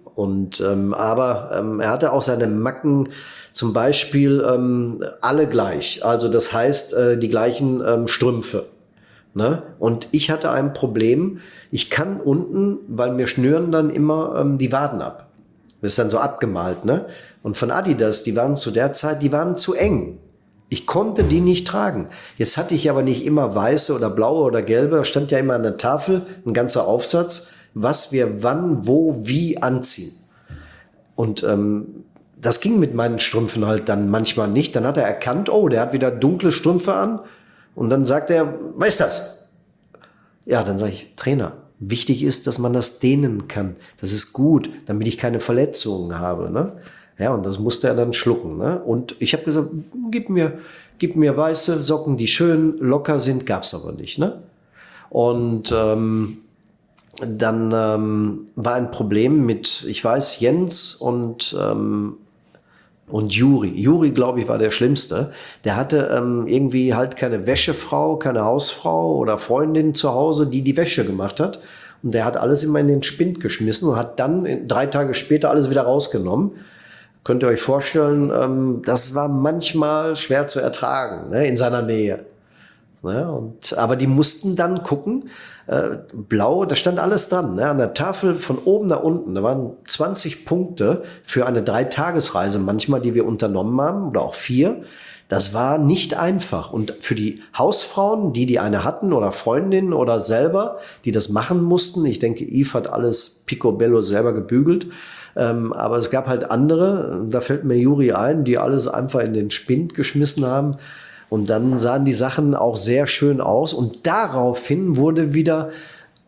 Speaker 2: Aber er hatte auch seine Macken, zum Beispiel alle gleich. Also das heißt, die gleichen Strümpfe. Ne? Und ich hatte ein Problem. Ich kann unten, weil mir schnüren dann immer die Waden ab. Das ist dann so abgemalt. Ne? Und von Adidas, die waren zu der Zeit, die waren zu eng. Ich konnte die nicht tragen. Jetzt hatte ich aber nicht immer weiße oder blaue oder gelbe. Da stand ja immer an der Tafel ein ganzer Aufsatz, was wir wann, wo, wie anziehen. Und das ging mit meinen Strümpfen halt dann manchmal nicht. Dann hat er erkannt, oh, der hat wieder dunkle Strümpfe an. Und dann sagt er, was ist das? Ja, dann sage ich, Trainer, wichtig ist, dass man das dehnen kann. Das ist gut, damit ich keine Verletzungen habe. Ne? Ja, und das musste er dann schlucken. Ne? Und ich habe gesagt, gib mir weiße Socken, die schön locker sind. Gab's aber nicht. Ne? Und dann war ein Problem mit, ich weiß, Jens und Juri. Juri, glaube ich, war der Schlimmste. Der hatte irgendwie halt keine Wäschefrau, keine Hausfrau oder Freundin zu Hause, die Wäsche gemacht hat. Und der hat alles immer in den Spind geschmissen und hat dann 3 Tage später alles wieder rausgenommen. Könnt ihr euch vorstellen, das war manchmal schwer zu ertragen, ne, in seiner Nähe. Ja, aber die mussten dann gucken, blau, da stand alles dran, ne, an der Tafel von oben nach unten. Da waren 20 Punkte für eine 3-Tagesreise manchmal, die wir unternommen haben, oder auch 4. Das war nicht einfach. Und für die Hausfrauen, die eine hatten oder Freundinnen oder selber, die das machen mussten, ich denke, Yves hat alles picobello selber gebügelt, aber es gab halt andere, da fällt mir Juri ein, die alles einfach in den Spind geschmissen haben. Und dann sahen die Sachen auch sehr schön aus. Und daraufhin wurde wieder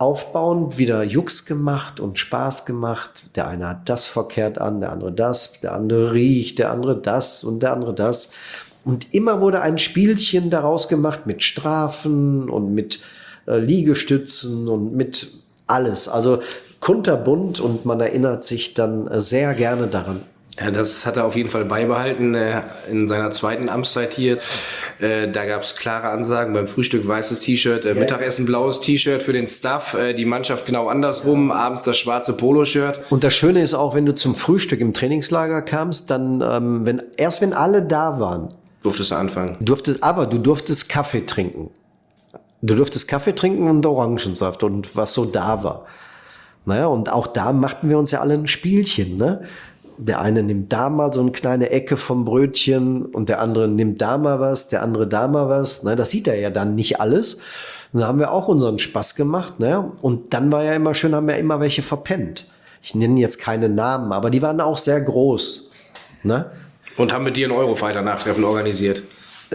Speaker 2: aufbauend wieder Jux gemacht und Spaß gemacht. Der eine hat das verkehrt an, der andere das, der andere riecht, der andere das und der andere das. Und immer wurde ein Spielchen daraus gemacht mit Strafen und mit Liegestützen und mit alles. Also kunterbunt, und man erinnert sich dann sehr gerne daran.
Speaker 4: Ja, das hat er auf jeden Fall beibehalten in seiner zweiten Amtszeit hier. Da gab es klare Ansagen: beim Frühstück weißes T-Shirt, Mittagessen blaues T-Shirt für den Staff, die Mannschaft genau andersrum, abends das schwarze Poloshirt.
Speaker 2: Und das Schöne ist auch, wenn du zum Frühstück im Trainingslager kamst, dann, wenn alle da waren,
Speaker 4: Durftest du anfangen.
Speaker 2: du durftest Kaffee trinken. Du durftest Kaffee trinken und Orangensaft und was so da war. Naja, und auch da machten wir uns ja alle ein Spielchen, ne? Der eine nimmt da mal so eine kleine Ecke vom Brötchen und der andere nimmt da mal was, der andere da mal was. Ne? Das sieht er ja dann nicht alles. Und da haben wir auch unseren Spaß gemacht. Ne? Und dann war ja immer schön, haben wir immer welche verpennt. Ich nenne jetzt keine Namen, aber die waren auch sehr groß. Ne?
Speaker 4: Und haben mit dir ein Eurofighter-Nachtreffen organisiert?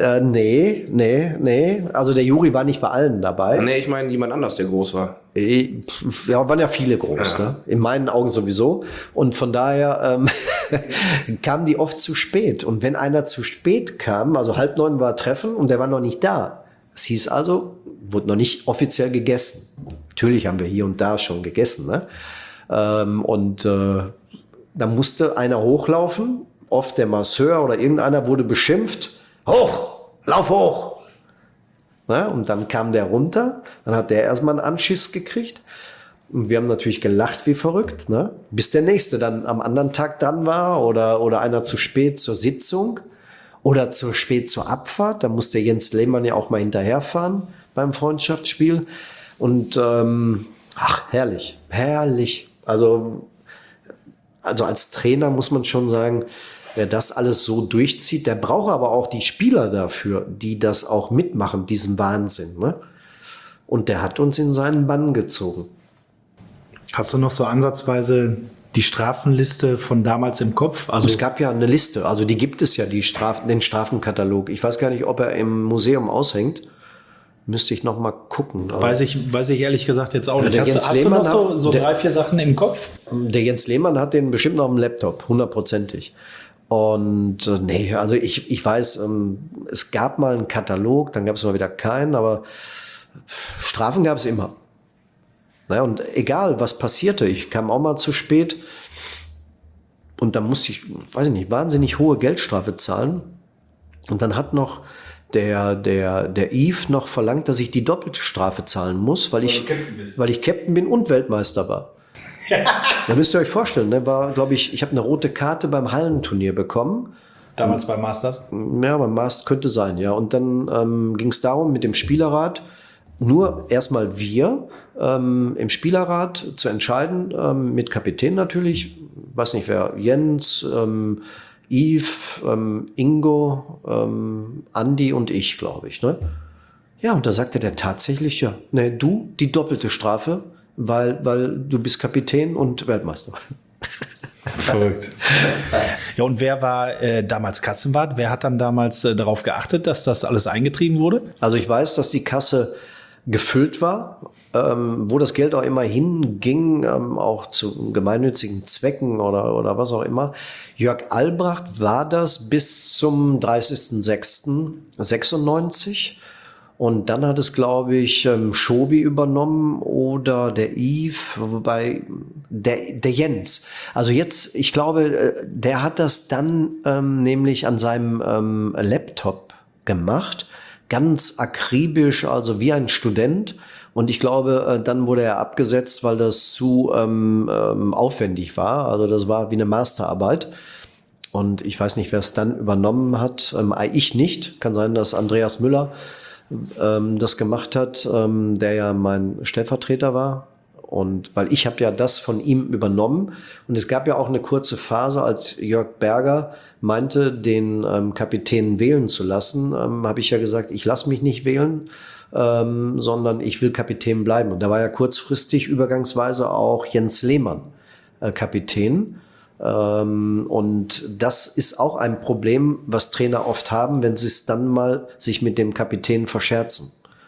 Speaker 2: Nee. Also der Juri war nicht bei allen dabei.
Speaker 4: Nee, ich meine jemand anders, der groß war.
Speaker 2: Ja, waren ja viele groß,
Speaker 4: Ja.
Speaker 2: ne? In meinen Augen sowieso. Und von daher kamen die oft zu spät. Und wenn einer zu spät kam, also 8:30 war Treffen und der war noch nicht da. Das hieß also, wurde noch nicht offiziell gegessen. Natürlich haben wir hier und da schon gegessen, ne? Da musste einer hochlaufen. Oft der Masseur oder irgendeiner wurde beschimpft. Hoch, lauf hoch. Na, und dann kam der runter, dann hat der erstmal einen Anschiss gekriegt. Und wir haben natürlich gelacht wie verrückt, ne? Bis der Nächste dann am anderen Tag dran war oder einer zu spät zur Sitzung oder zu spät zur Abfahrt. Da musste Jens Lehmann ja auch mal hinterherfahren beim Freundschaftsspiel. Und herrlich. Also als Trainer muss man schon sagen, wer das alles so durchzieht, der braucht aber auch die Spieler dafür, die das auch mitmachen, diesen Wahnsinn. Ne? Und der hat uns in seinen Bann gezogen.
Speaker 1: Hast du noch so ansatzweise die Strafenliste von damals im Kopf? Also
Speaker 2: Es gab ja eine Liste, also die gibt es ja, den Strafenkatalog. Ich weiß gar nicht, ob er im Museum aushängt. Müsste ich noch mal gucken. Aber
Speaker 1: weiß ich ehrlich gesagt jetzt auch nicht.
Speaker 2: der
Speaker 1: Hast
Speaker 2: Jens
Speaker 1: du noch
Speaker 2: Lehmann
Speaker 1: so
Speaker 2: der-
Speaker 1: 3-4 Sachen im Kopf?
Speaker 2: Der Jens Lehmann hat den bestimmt noch am Laptop, 100%. Und nee, also ich weiß, es gab mal einen Katalog, dann gab es mal wieder keinen, aber Strafen gab es immer. Naja, und egal, was passierte, ich kam auch mal zu spät und dann musste ich, weiß ich nicht, wahnsinnig hohe Geldstrafe zahlen. Und dann hat noch der Yves noch verlangt, dass ich die doppelte Strafe zahlen muss, weil ich Captain bin und Weltmeister war. Da müsst ihr euch vorstellen, ne, war, glaube ich habe eine rote Karte beim Hallenturnier bekommen.
Speaker 1: Damals bei Masters?
Speaker 2: Ja, beim Mast könnte sein, ja. Und dann ging es darum, mit dem Spielerrat, nur erstmal wir im Spielerrat zu entscheiden, mit Kapitän natürlich, weiß nicht wer, Jens, Yves, Ingo, Andi und ich, glaube ich. Ne? Ja, und da sagte der tatsächlich, ja, ne, du, die doppelte Strafe, weil du bist Kapitän und Weltmeister.
Speaker 1: Verrückt. Ja, und wer war damals Kassenwart? Wer hat dann damals darauf geachtet, dass das alles eingetrieben wurde?
Speaker 2: Also ich weiß, dass die Kasse gefüllt war, wo das Geld auch immer hinging, auch zu gemeinnützigen Zwecken oder was auch immer. Jörg Albrecht war das bis zum 30.06.96. Und dann hat es, glaube ich, Schobi übernommen oder der Yves, wobei der Jens. Also jetzt, ich glaube, der hat das dann nämlich an seinem Laptop gemacht, ganz akribisch, also wie ein Student. Und ich glaube, dann wurde er abgesetzt, weil das zu aufwendig war. Also das war wie eine Masterarbeit. Und ich weiß nicht, wer es dann übernommen hat. Ich nicht. Kann sein, dass Andreas Müller das gemacht hat, der ja mein Stellvertreter war. Und weil ich habe ja das von ihm übernommen. Und es gab ja auch eine kurze Phase, als Jörg Berger meinte, den Kapitän wählen zu lassen, habe ich ja gesagt, ich lasse mich nicht wählen, sondern ich will Kapitän bleiben. Und da war ja kurzfristig übergangsweise auch Jens Lehmann Kapitän. Und das ist auch ein Problem, was Trainer oft haben, wenn sie es dann mal sich mit dem Kapitän verscherzen.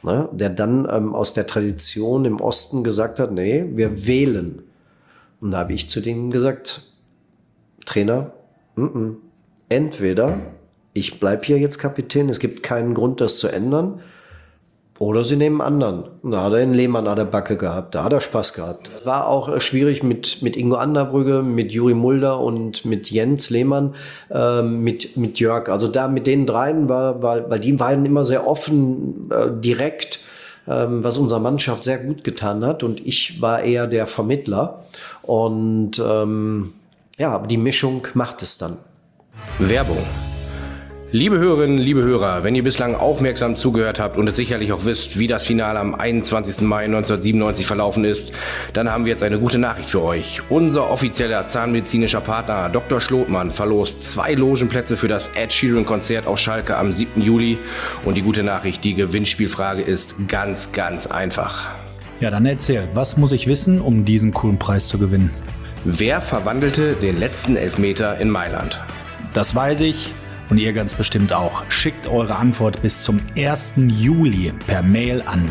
Speaker 2: ne, der dann aus der Tradition im Osten gesagt hat, nee, wir wählen. Und da habe ich zu denen gesagt, Trainer, entweder ich bleibe hier jetzt Kapitän, es gibt keinen Grund, das zu ändern, oder sie nehmen einen anderen. Da hat er einen Lehmann an der Backe gehabt, da hat er Spaß gehabt. War auch schwierig mit Ingo Anderbrügge, mit Juri Mulder und mit Jens Lehmann, mit Jörg. Also da mit den dreien weil die waren immer sehr offen, direkt, was unserer Mannschaft sehr gut getan hat. Und ich war eher der Vermittler. Und aber die Mischung macht es dann.
Speaker 4: Werbung. Liebe Hörerinnen, liebe Hörer, wenn ihr bislang aufmerksam zugehört habt und es sicherlich auch wisst, wie das Finale am 21. Mai 1997 verlaufen ist, dann haben wir jetzt eine gute Nachricht für euch. Unser offizieller zahnmedizinischer Partner Dr. Schlotmann verlost 2 Logenplätze für das Ed Sheeran-Konzert auf Schalke am 7. Juli. Und die gute Nachricht, die Gewinnspielfrage ist ganz, ganz einfach.
Speaker 1: Ja, dann erzähl, was muss ich wissen, um diesen coolen Preis zu gewinnen?
Speaker 4: Wer verwandelte den letzten Elfmeter in Mailand?
Speaker 1: Das weiß ich. Und ihr ganz bestimmt auch. Schickt eure Antwort bis zum 1. Juli per Mail an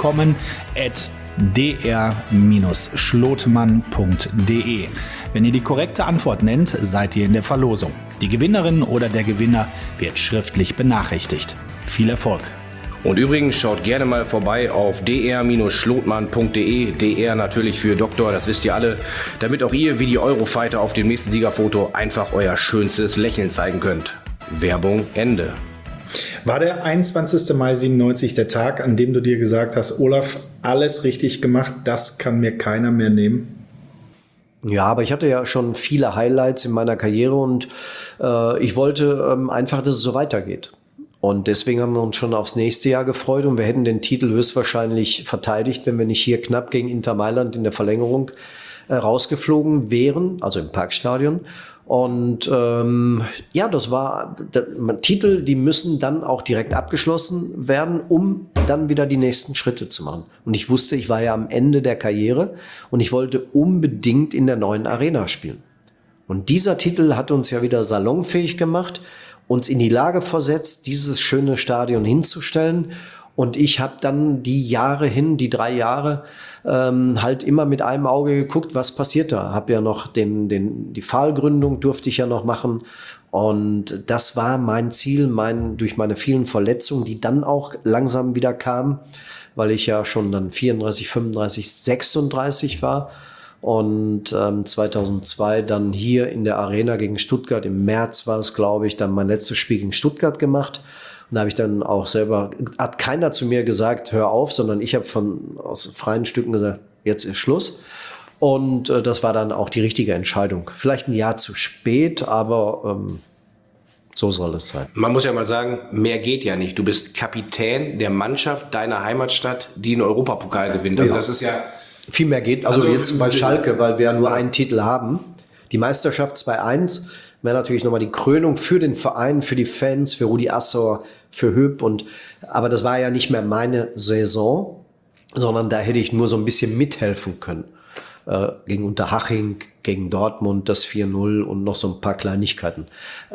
Speaker 1: willkommen@dr-schlotmann.de. Wenn ihr die korrekte Antwort nennt, seid ihr in der Verlosung. Die Gewinnerin oder der Gewinner wird schriftlich benachrichtigt. Viel Erfolg!
Speaker 4: Und übrigens schaut gerne mal vorbei auf dr-schlotmann.de, DR natürlich für Doktor, das wisst ihr alle, damit auch ihr wie die Eurofighter auf dem nächsten Siegerfoto einfach euer schönstes Lächeln zeigen könnt. Werbung Ende.
Speaker 7: War der 21. Mai 97 der Tag, an dem du dir gesagt hast, Olaf, alles richtig gemacht, das kann mir keiner mehr nehmen?
Speaker 2: Ja, aber ich hatte ja schon viele Highlights in meiner Karriere und ich wollte einfach, dass es so weitergeht. Und deswegen haben wir uns schon aufs nächste Jahr gefreut und wir hätten den Titel höchstwahrscheinlich verteidigt, wenn wir nicht hier knapp gegen Inter Mailand in der Verlängerung rausgeflogen wären, also im Parkstadion. Und das war Titel, die müssen dann auch direkt abgeschlossen werden, um dann wieder die nächsten Schritte zu machen. Und ich wusste, ich war ja am Ende der Karriere und ich wollte unbedingt in der neuen Arena spielen. Und dieser Titel hat uns ja wieder salonfähig gemacht, uns in die Lage versetzt, dieses schöne Stadion hinzustellen. Und ich habe dann die 3 Jahre, halt immer mit einem Auge geguckt, was passiert da. Habe ja noch die Pfahlgründung durfte ich ja noch machen. Und das war mein Ziel, durch meine vielen Verletzungen, die dann auch langsam wieder kamen, weil ich ja schon dann 34, 35, 36 war. Und 2002 dann hier in der Arena gegen Stuttgart, im März war es, glaube ich, dann mein letztes Spiel gegen Stuttgart gemacht. Und da habe ich dann auch selber, hat keiner zu mir gesagt, hör auf, sondern ich habe aus freien Stücken gesagt, jetzt ist Schluss. Und das war dann auch die richtige Entscheidung. Vielleicht ein Jahr zu spät, aber so soll es sein.
Speaker 4: Man muss ja mal sagen, mehr geht ja nicht. Du bist Kapitän der Mannschaft deiner Heimatstadt, die einen Europapokal gewinnt. Also das ist ja...
Speaker 2: Viel mehr geht. Also jetzt bei Schalke, weil wir ja nur einen Titel haben. Die Meisterschaft 2-1 wäre natürlich nochmal die Krönung für den Verein, für die Fans, für Rudi Assauer, für Höpp. Aber das war ja nicht mehr meine Saison, sondern da hätte ich nur so ein bisschen mithelfen können. Gegen Unterhaching, gegen Dortmund das 4-0 und noch so ein paar Kleinigkeiten.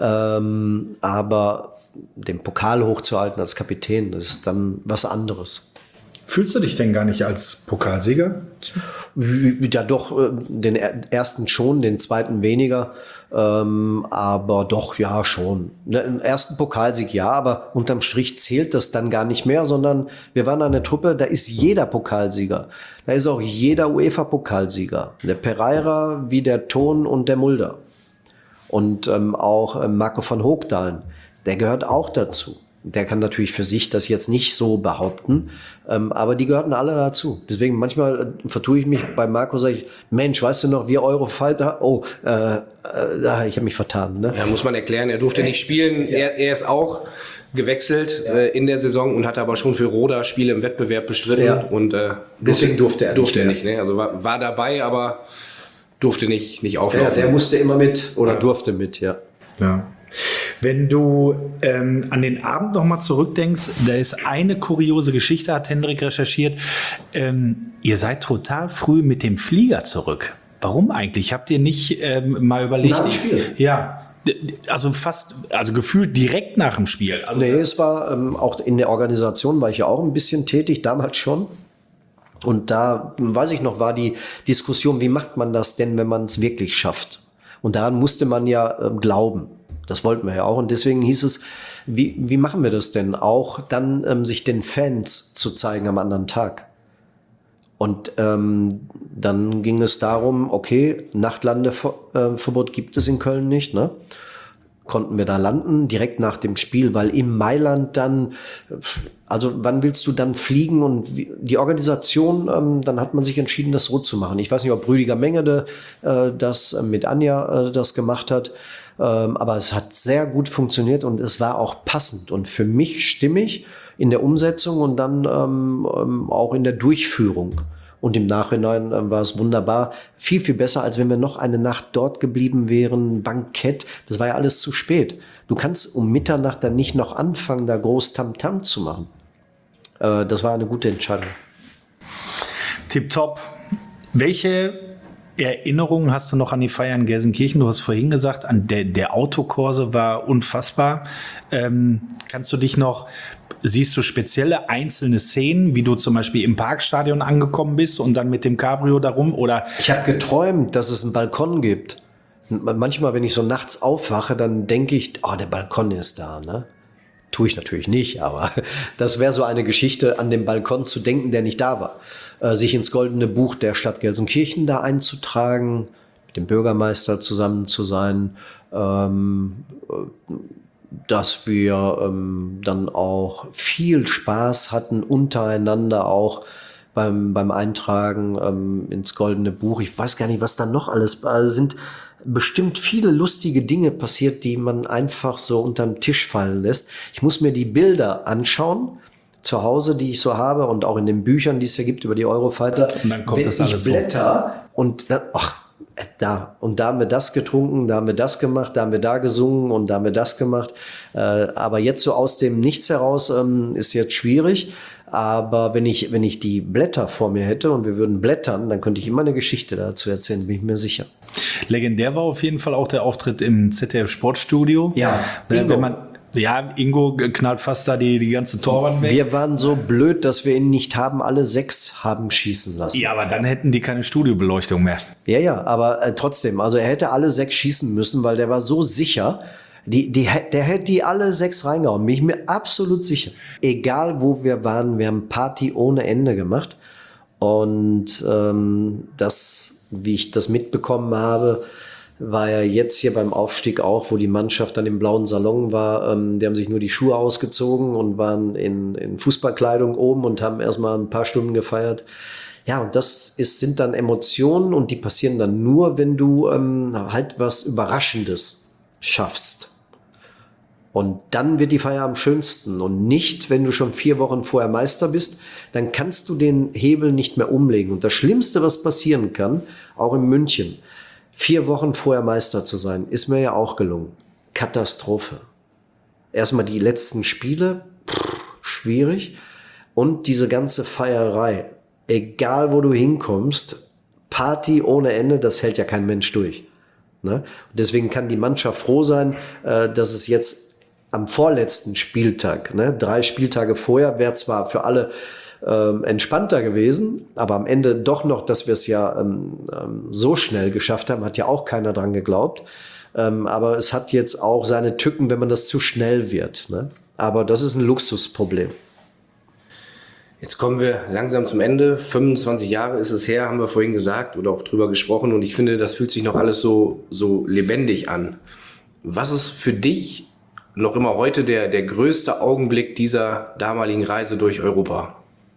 Speaker 2: Aber den Pokal hochzuhalten als Kapitän, das ist dann was anderes.
Speaker 7: Fühlst du dich denn gar nicht als Pokalsieger?
Speaker 2: Ja doch, den ersten schon, den zweiten weniger, aber doch, ja schon. Den ersten Pokalsieg ja, aber unterm Strich zählt das dann gar nicht mehr, sondern wir waren eine Truppe, da ist jeder Pokalsieger. Da ist auch jeder UEFA-Pokalsieger. Der Pereira wie der Thon und der Mulder. Und auch Marco van Hoogdalen, der gehört auch dazu. Der kann natürlich für sich das jetzt nicht so behaupten, aber die gehörten alle dazu. Deswegen manchmal vertue ich mich bei Marco, sage ich, Mensch, weißt du noch, wir Eurofighter? Oh, ich habe mich vertan. Ne?
Speaker 4: Ja, muss man erklären, er durfte nicht spielen. Ja. Er ist auch gewechselt in der Saison und hat aber schon für Roda Spiele im Wettbewerb bestritten. Ja. Und
Speaker 2: deswegen durfte er
Speaker 4: nicht. Ne? Also war dabei, aber durfte nicht auflaufen.
Speaker 2: Ja, der musste immer mit oder durfte mit, ja.
Speaker 7: Wenn du an den Abend nochmal zurückdenkst, da ist eine kuriose Geschichte, hat Hendrik recherchiert. Ihr seid total früh mit dem Flieger zurück. Warum eigentlich? Habt ihr nicht mal überlegt?
Speaker 2: Nach dem Spiel?
Speaker 7: Ja. Also gefühlt direkt nach dem Spiel. Also
Speaker 2: nee, es war auch in der Organisation war ich ja auch ein bisschen tätig, damals schon. Und da, weiß ich noch, war die Diskussion, wie macht man das denn, wenn man es wirklich schafft? Und daran musste man ja glauben. Das wollten wir ja auch. Und deswegen hieß es, wie machen wir das denn? Auch dann sich den Fans zu zeigen am anderen Tag. Und dann ging es darum, okay, Nachtlandeverbot gibt es in Köln nicht, ne? Konnten wir da landen, direkt nach dem Spiel, weil in Mailand dann, also wann willst du dann fliegen? Und die Organisation, dann hat man sich entschieden, das so zu machen. Ich weiß nicht, ob Rüdiger Mengede das mit Anja das gemacht hat, aber es hat sehr gut funktioniert und es war auch passend und für mich stimmig in der Umsetzung und dann auch in der Durchführung. Und im Nachhinein war es wunderbar. Viel, viel besser, als wenn wir noch eine Nacht dort geblieben wären. Bankett, das war ja alles zu spät. Du kannst um Mitternacht dann nicht noch anfangen, da groß Tamtam zu machen. Das war eine gute Entscheidung.
Speaker 7: Tipptopp. Welche Erinnerungen hast du noch an die Feier in Gelsenkirchen? Du hast vorhin gesagt, der Autokorso war unfassbar. Kannst du dich noch... Siehst du spezielle einzelne Szenen, wie du zum Beispiel im Parkstadion angekommen bist und dann mit dem Cabrio darum? Oder
Speaker 2: ich habe geträumt, dass es einen Balkon gibt. Manchmal, wenn ich so nachts aufwache, dann denke ich, der Balkon ist da. Ne? Tue ich natürlich nicht, aber das wäre so eine Geschichte, an den Balkon zu denken, der nicht da war. Sich ins Goldene Buch der Stadt Gelsenkirchen da einzutragen, mit dem Bürgermeister zusammen zu sein, dass wir dann auch viel Spaß hatten untereinander auch beim Eintragen ins Goldene Buch. Ich weiß gar nicht, was da noch alles sind. Bestimmt viele lustige Dinge passiert, die man einfach so unterm Tisch fallen lässt. Ich muss mir die Bilder anschauen zu Hause, die ich so habe und auch in den Büchern, die es ja gibt über die Eurofighter.
Speaker 7: Und dann kommt das alles
Speaker 2: so. Wenn ich blätter und dann, da haben wir das getrunken, da haben wir das gemacht, da haben wir da gesungen und da haben wir das gemacht. Aber jetzt so aus dem Nichts heraus ist jetzt schwierig. Aber wenn ich die Blätter vor mir hätte und wir würden blättern, dann könnte ich immer eine Geschichte dazu erzählen, bin ich mir sicher.
Speaker 7: Legendär war auf jeden Fall auch der Auftritt im ZDF Sportstudio.
Speaker 2: Ja,
Speaker 7: Ingo knallt fast da die ganze Torwand weg.
Speaker 2: Wir waren so blöd, dass wir ihn nicht alle 6 haben schießen lassen.
Speaker 7: Ja, aber dann hätten die keine Studiobeleuchtung mehr.
Speaker 2: Ja, aber trotzdem, also er hätte alle 6 schießen müssen, weil der war so sicher. Der hätte die alle 6 reingehauen, bin ich mir absolut sicher. Egal wo wir waren, wir haben Party ohne Ende gemacht. Und wie ich das mitbekommen habe, war ja jetzt hier beim Aufstieg auch, wo die Mannschaft dann im blauen Salon war. Die haben sich nur die Schuhe ausgezogen und waren in Fußballkleidung oben und haben erstmal ein paar Stunden gefeiert. Ja, und sind dann Emotionen und die passieren dann nur, wenn du halt was Überraschendes schaffst. Und dann wird die Feier am schönsten und nicht, wenn du schon 4 Wochen vorher Meister bist, dann kannst du den Hebel nicht mehr umlegen. Und das Schlimmste, was passieren kann, auch in München, 4 Wochen vorher Meister zu sein, ist mir ja auch gelungen. Katastrophe. Erstmal die letzten Spiele, schwierig. Und diese ganze Feierei, egal wo du hinkommst, Party ohne Ende, das hält ja kein Mensch durch. Ne? Und deswegen kann die Mannschaft froh sein, dass es jetzt am vorletzten Spieltag, 3 Spieltage vorher, wäre zwar für alle entspannter gewesen, aber am Ende doch noch, dass wir es ja so schnell geschafft haben, hat ja auch keiner dran geglaubt. Aber es hat jetzt auch seine Tücken, wenn man das zu schnell wird. Ne? Aber das ist ein Luxusproblem.
Speaker 4: Jetzt kommen wir langsam zum Ende. 25 Jahre ist es her, haben wir vorhin gesagt oder auch drüber gesprochen. Und ich finde, das fühlt sich noch alles so lebendig an. Was ist für dich noch immer heute der größte Augenblick dieser damaligen Reise durch Europa?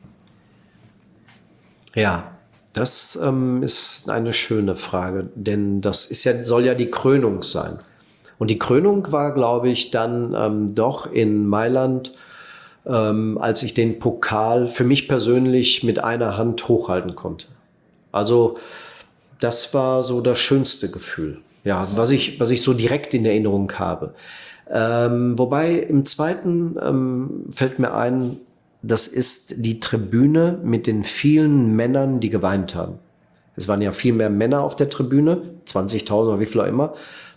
Speaker 2: Ja, das ist eine schöne Frage, denn das soll ja die Krönung sein. Und die Krönung war, glaube ich, dann doch in Mailand, als ich den Pokal für mich persönlich mit einer Hand hochhalten konnte. Also das war so das schönste Gefühl, ja, was ich so direkt in Erinnerung habe. Wobei im zweiten fällt mir ein, das ist die Tribüne mit den vielen Männern, die geweint haben. Es waren ja viel mehr Männer auf der Tribüne, 20.000 oder wie viel auch immer.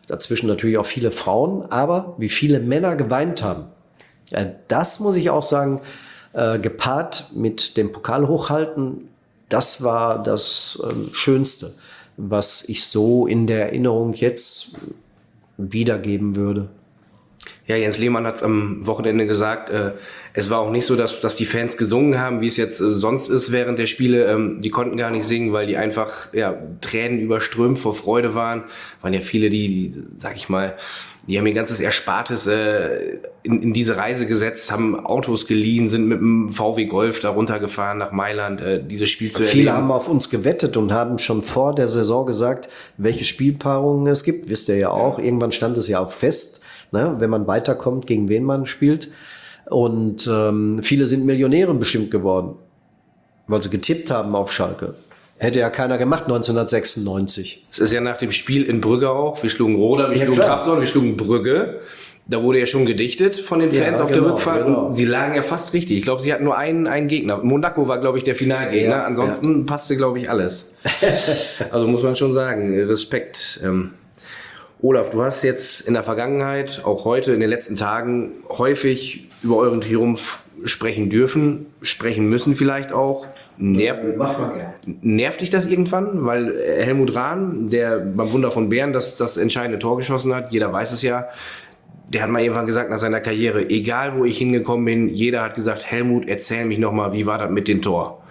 Speaker 2: Dazwischen natürlich auch viele Frauen, aber wie viele Männer geweint haben. Das muss ich auch sagen, gepaart mit dem Pokal hochhalten, das war das Schönste, was ich so in der Erinnerung jetzt wiedergeben würde.
Speaker 4: Ja, Jens Lehmann hat es am Wochenende gesagt, es war auch nicht so, dass die Fans gesungen haben, wie es jetzt sonst ist während der Spiele. Die konnten gar nicht singen, weil die einfach Tränen überströmt vor Freude waren. Waren ja viele, die sag ich mal, die haben ihr ganzes Erspartes in diese Reise gesetzt, haben Autos geliehen, sind mit dem VW Golf da runtergefahren nach Mailand, dieses Spiel zu erleben.
Speaker 2: Viele haben auf uns gewettet und haben schon vor der Saison gesagt, welche Spielpaarungen es gibt. Wisst ihr ja auch, irgendwann stand es ja auch fest, ne, wenn man weiterkommt, gegen wen man spielt. Und viele sind Millionäre bestimmt geworden, weil sie getippt haben auf Schalke. Hätte ja keiner gemacht 1996.
Speaker 4: Es ist ja nach dem Spiel in Brügge auch. Wir schlugen Roda, wir schlugen Trabzon, wir schlugen Brügge. Da wurde ja schon gedichtet von den Fans auf der Rückfahrt. Genau. Und sie lagen ja fast richtig. Ich glaube, sie hatten nur einen Gegner. Monaco war, glaube ich, der Finalgegner. Ja, ansonsten passte, glaube ich, alles. Also muss man schon sagen, Respekt. Olaf, du hast jetzt in der Vergangenheit, auch heute in den letzten Tagen, häufig über euren Triumph sprechen dürfen, sprechen müssen vielleicht auch. Nervt dich das irgendwann? Weil Helmut Rahn, der beim Wunder von Bern das entscheidende Tor geschossen hat, jeder weiß es ja, der hat mal irgendwann gesagt nach seiner Karriere, egal wo ich hingekommen bin, jeder hat gesagt, Helmut, erzähl mich nochmal, wie war das mit dem Tor?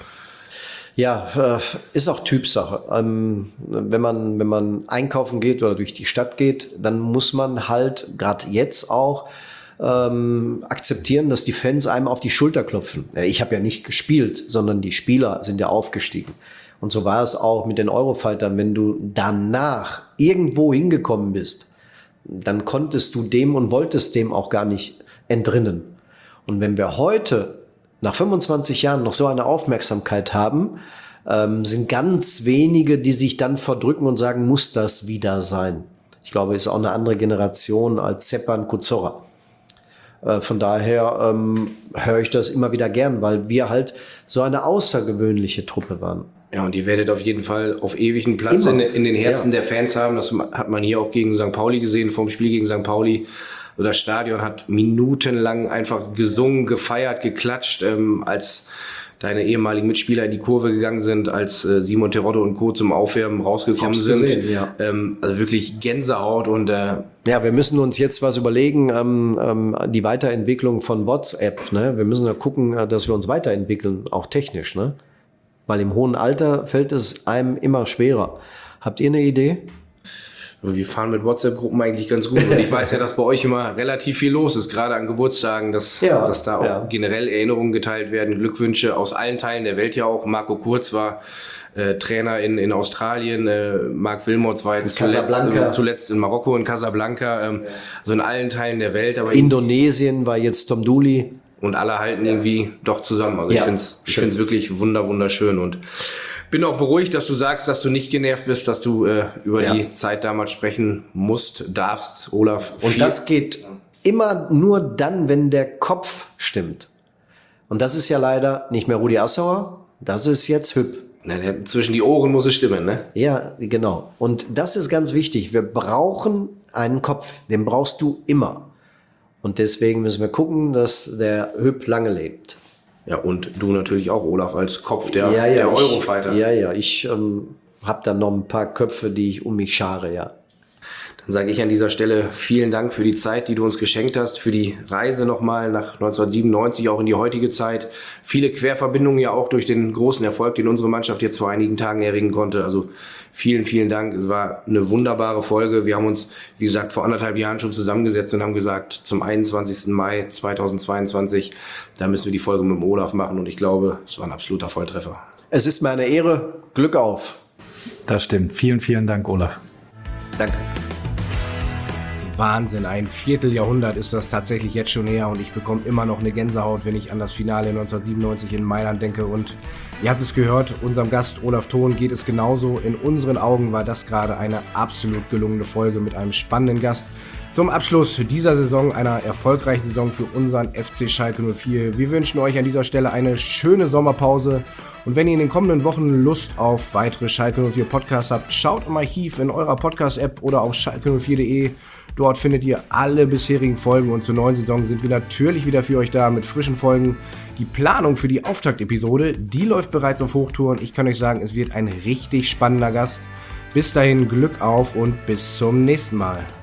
Speaker 2: Ja, ist auch Typsache. Wenn man einkaufen geht oder durch die Stadt geht, dann muss man halt, gerade jetzt auch, akzeptieren, dass die Fans einem auf die Schulter klopfen. Ich habe ja nicht gespielt, sondern die Spieler sind ja aufgestiegen. Und so war es auch mit den Eurofightern. Wenn du danach irgendwo hingekommen bist, dann konntest du dem und wolltest dem auch gar nicht entrinnen. Und wenn wir heute nach 25 Jahren noch so eine Aufmerksamkeit haben, sind ganz wenige, die sich dann verdrücken und sagen, muss das wieder sein. Ich glaube, es ist auch eine andere Generation als Zepan Kuzorra. Von daher höre ich das immer wieder gern, weil wir halt so eine außergewöhnliche Truppe waren.
Speaker 4: Ja, und ihr werdet auf jeden Fall auf ewig einen Platz in den Herzen der Fans haben. Das hat man hier auch gegen St. Pauli gesehen, vom Spiel gegen St. Pauli. Das Stadion hat minutenlang einfach gesungen, gefeiert, geklatscht, als deine ehemaligen Mitspieler in die Kurve gegangen sind, als Simon Terodde und Co. zum Aufwärmen rausgekommen sind. Gesehen, ja. Also wirklich Gänsehaut und
Speaker 2: ja, wir müssen uns jetzt was überlegen, die Weiterentwicklung von WhatsApp. Ne? Wir müssen ja gucken, dass wir uns weiterentwickeln, auch technisch. Ne? Weil im hohen Alter fällt es einem immer schwerer. Habt ihr eine Idee?
Speaker 4: Wir fahren mit WhatsApp-Gruppen eigentlich ganz gut. Und ich weiß ja, dass bei euch immer relativ viel los ist, gerade an Geburtstagen, dass da auch generell Erinnerungen geteilt werden, Glückwünsche aus allen Teilen der Welt ja auch. Marco Kurz war Trainer in Australien, Marc Wilmots war jetzt zuletzt in Marokko, in Casablanca, also in allen Teilen der Welt. Aber
Speaker 2: Indonesien war jetzt Tom Dooley.
Speaker 4: Und alle halten irgendwie doch zusammen. Also ich finde es wirklich wunderschön und bin auch beruhigt, dass du sagst, dass du nicht genervt bist, dass du über die Zeit damals sprechen darfst, Olaf.
Speaker 2: Und das geht immer nur dann, wenn der Kopf stimmt. Und das ist ja leider nicht mehr Rudi Assauer, das ist jetzt Hüpp.
Speaker 4: Zwischen die Ohren muss es stimmen, ne?
Speaker 2: Ja, genau. Und das ist ganz wichtig. Wir brauchen einen Kopf, den brauchst du immer. Und deswegen müssen wir gucken, dass der Hüpp lange lebt.
Speaker 4: Ja, und du natürlich auch, Olaf, als Kopf der Eurofighter.
Speaker 2: Ich habe da noch ein paar Köpfe, die ich um mich schare, ja.
Speaker 4: Dann sage ich an dieser Stelle vielen Dank für die Zeit, die du uns geschenkt hast, für die Reise nochmal nach 1997, auch in die heutige Zeit. Viele Querverbindungen ja auch durch den großen Erfolg, den unsere Mannschaft jetzt vor einigen Tagen erringen konnte. Also vielen Dank. Es war eine wunderbare Folge. Wir haben uns, wie gesagt, vor 1,5 Jahren schon zusammengesetzt und haben gesagt, zum 21. Mai 2022, da müssen wir die Folge mit dem Olaf machen. Und ich glaube, es war ein absoluter Volltreffer.
Speaker 2: Es ist mir eine Ehre. Glück auf.
Speaker 7: Das stimmt. Vielen Dank, Olaf.
Speaker 2: Danke.
Speaker 4: Wahnsinn, ein Vierteljahrhundert ist das tatsächlich jetzt schon her und ich bekomme immer noch eine Gänsehaut, wenn ich an das Finale 1997 in Mailand denke und ihr habt es gehört, unserem Gast Olaf Thon geht es genauso. In unseren Augen war das gerade eine absolut gelungene Folge mit einem spannenden Gast, Zum Abschluss dieser Saison, einer erfolgreichen Saison für unseren FC Schalke 04. Wir wünschen euch an dieser Stelle eine schöne Sommerpause. Und wenn ihr in den kommenden Wochen Lust auf weitere Schalke 04 Podcasts habt, schaut im Archiv in eurer Podcast-App oder auf schalke04.de. Dort findet ihr alle bisherigen Folgen und zur neuen Saison sind wir natürlich wieder für euch da mit frischen Folgen. Die Planung für die Auftaktepisode, die läuft bereits auf Hochtouren. Ich kann euch sagen, es wird ein richtig spannender Gast. Bis dahin Glück auf und bis zum nächsten Mal.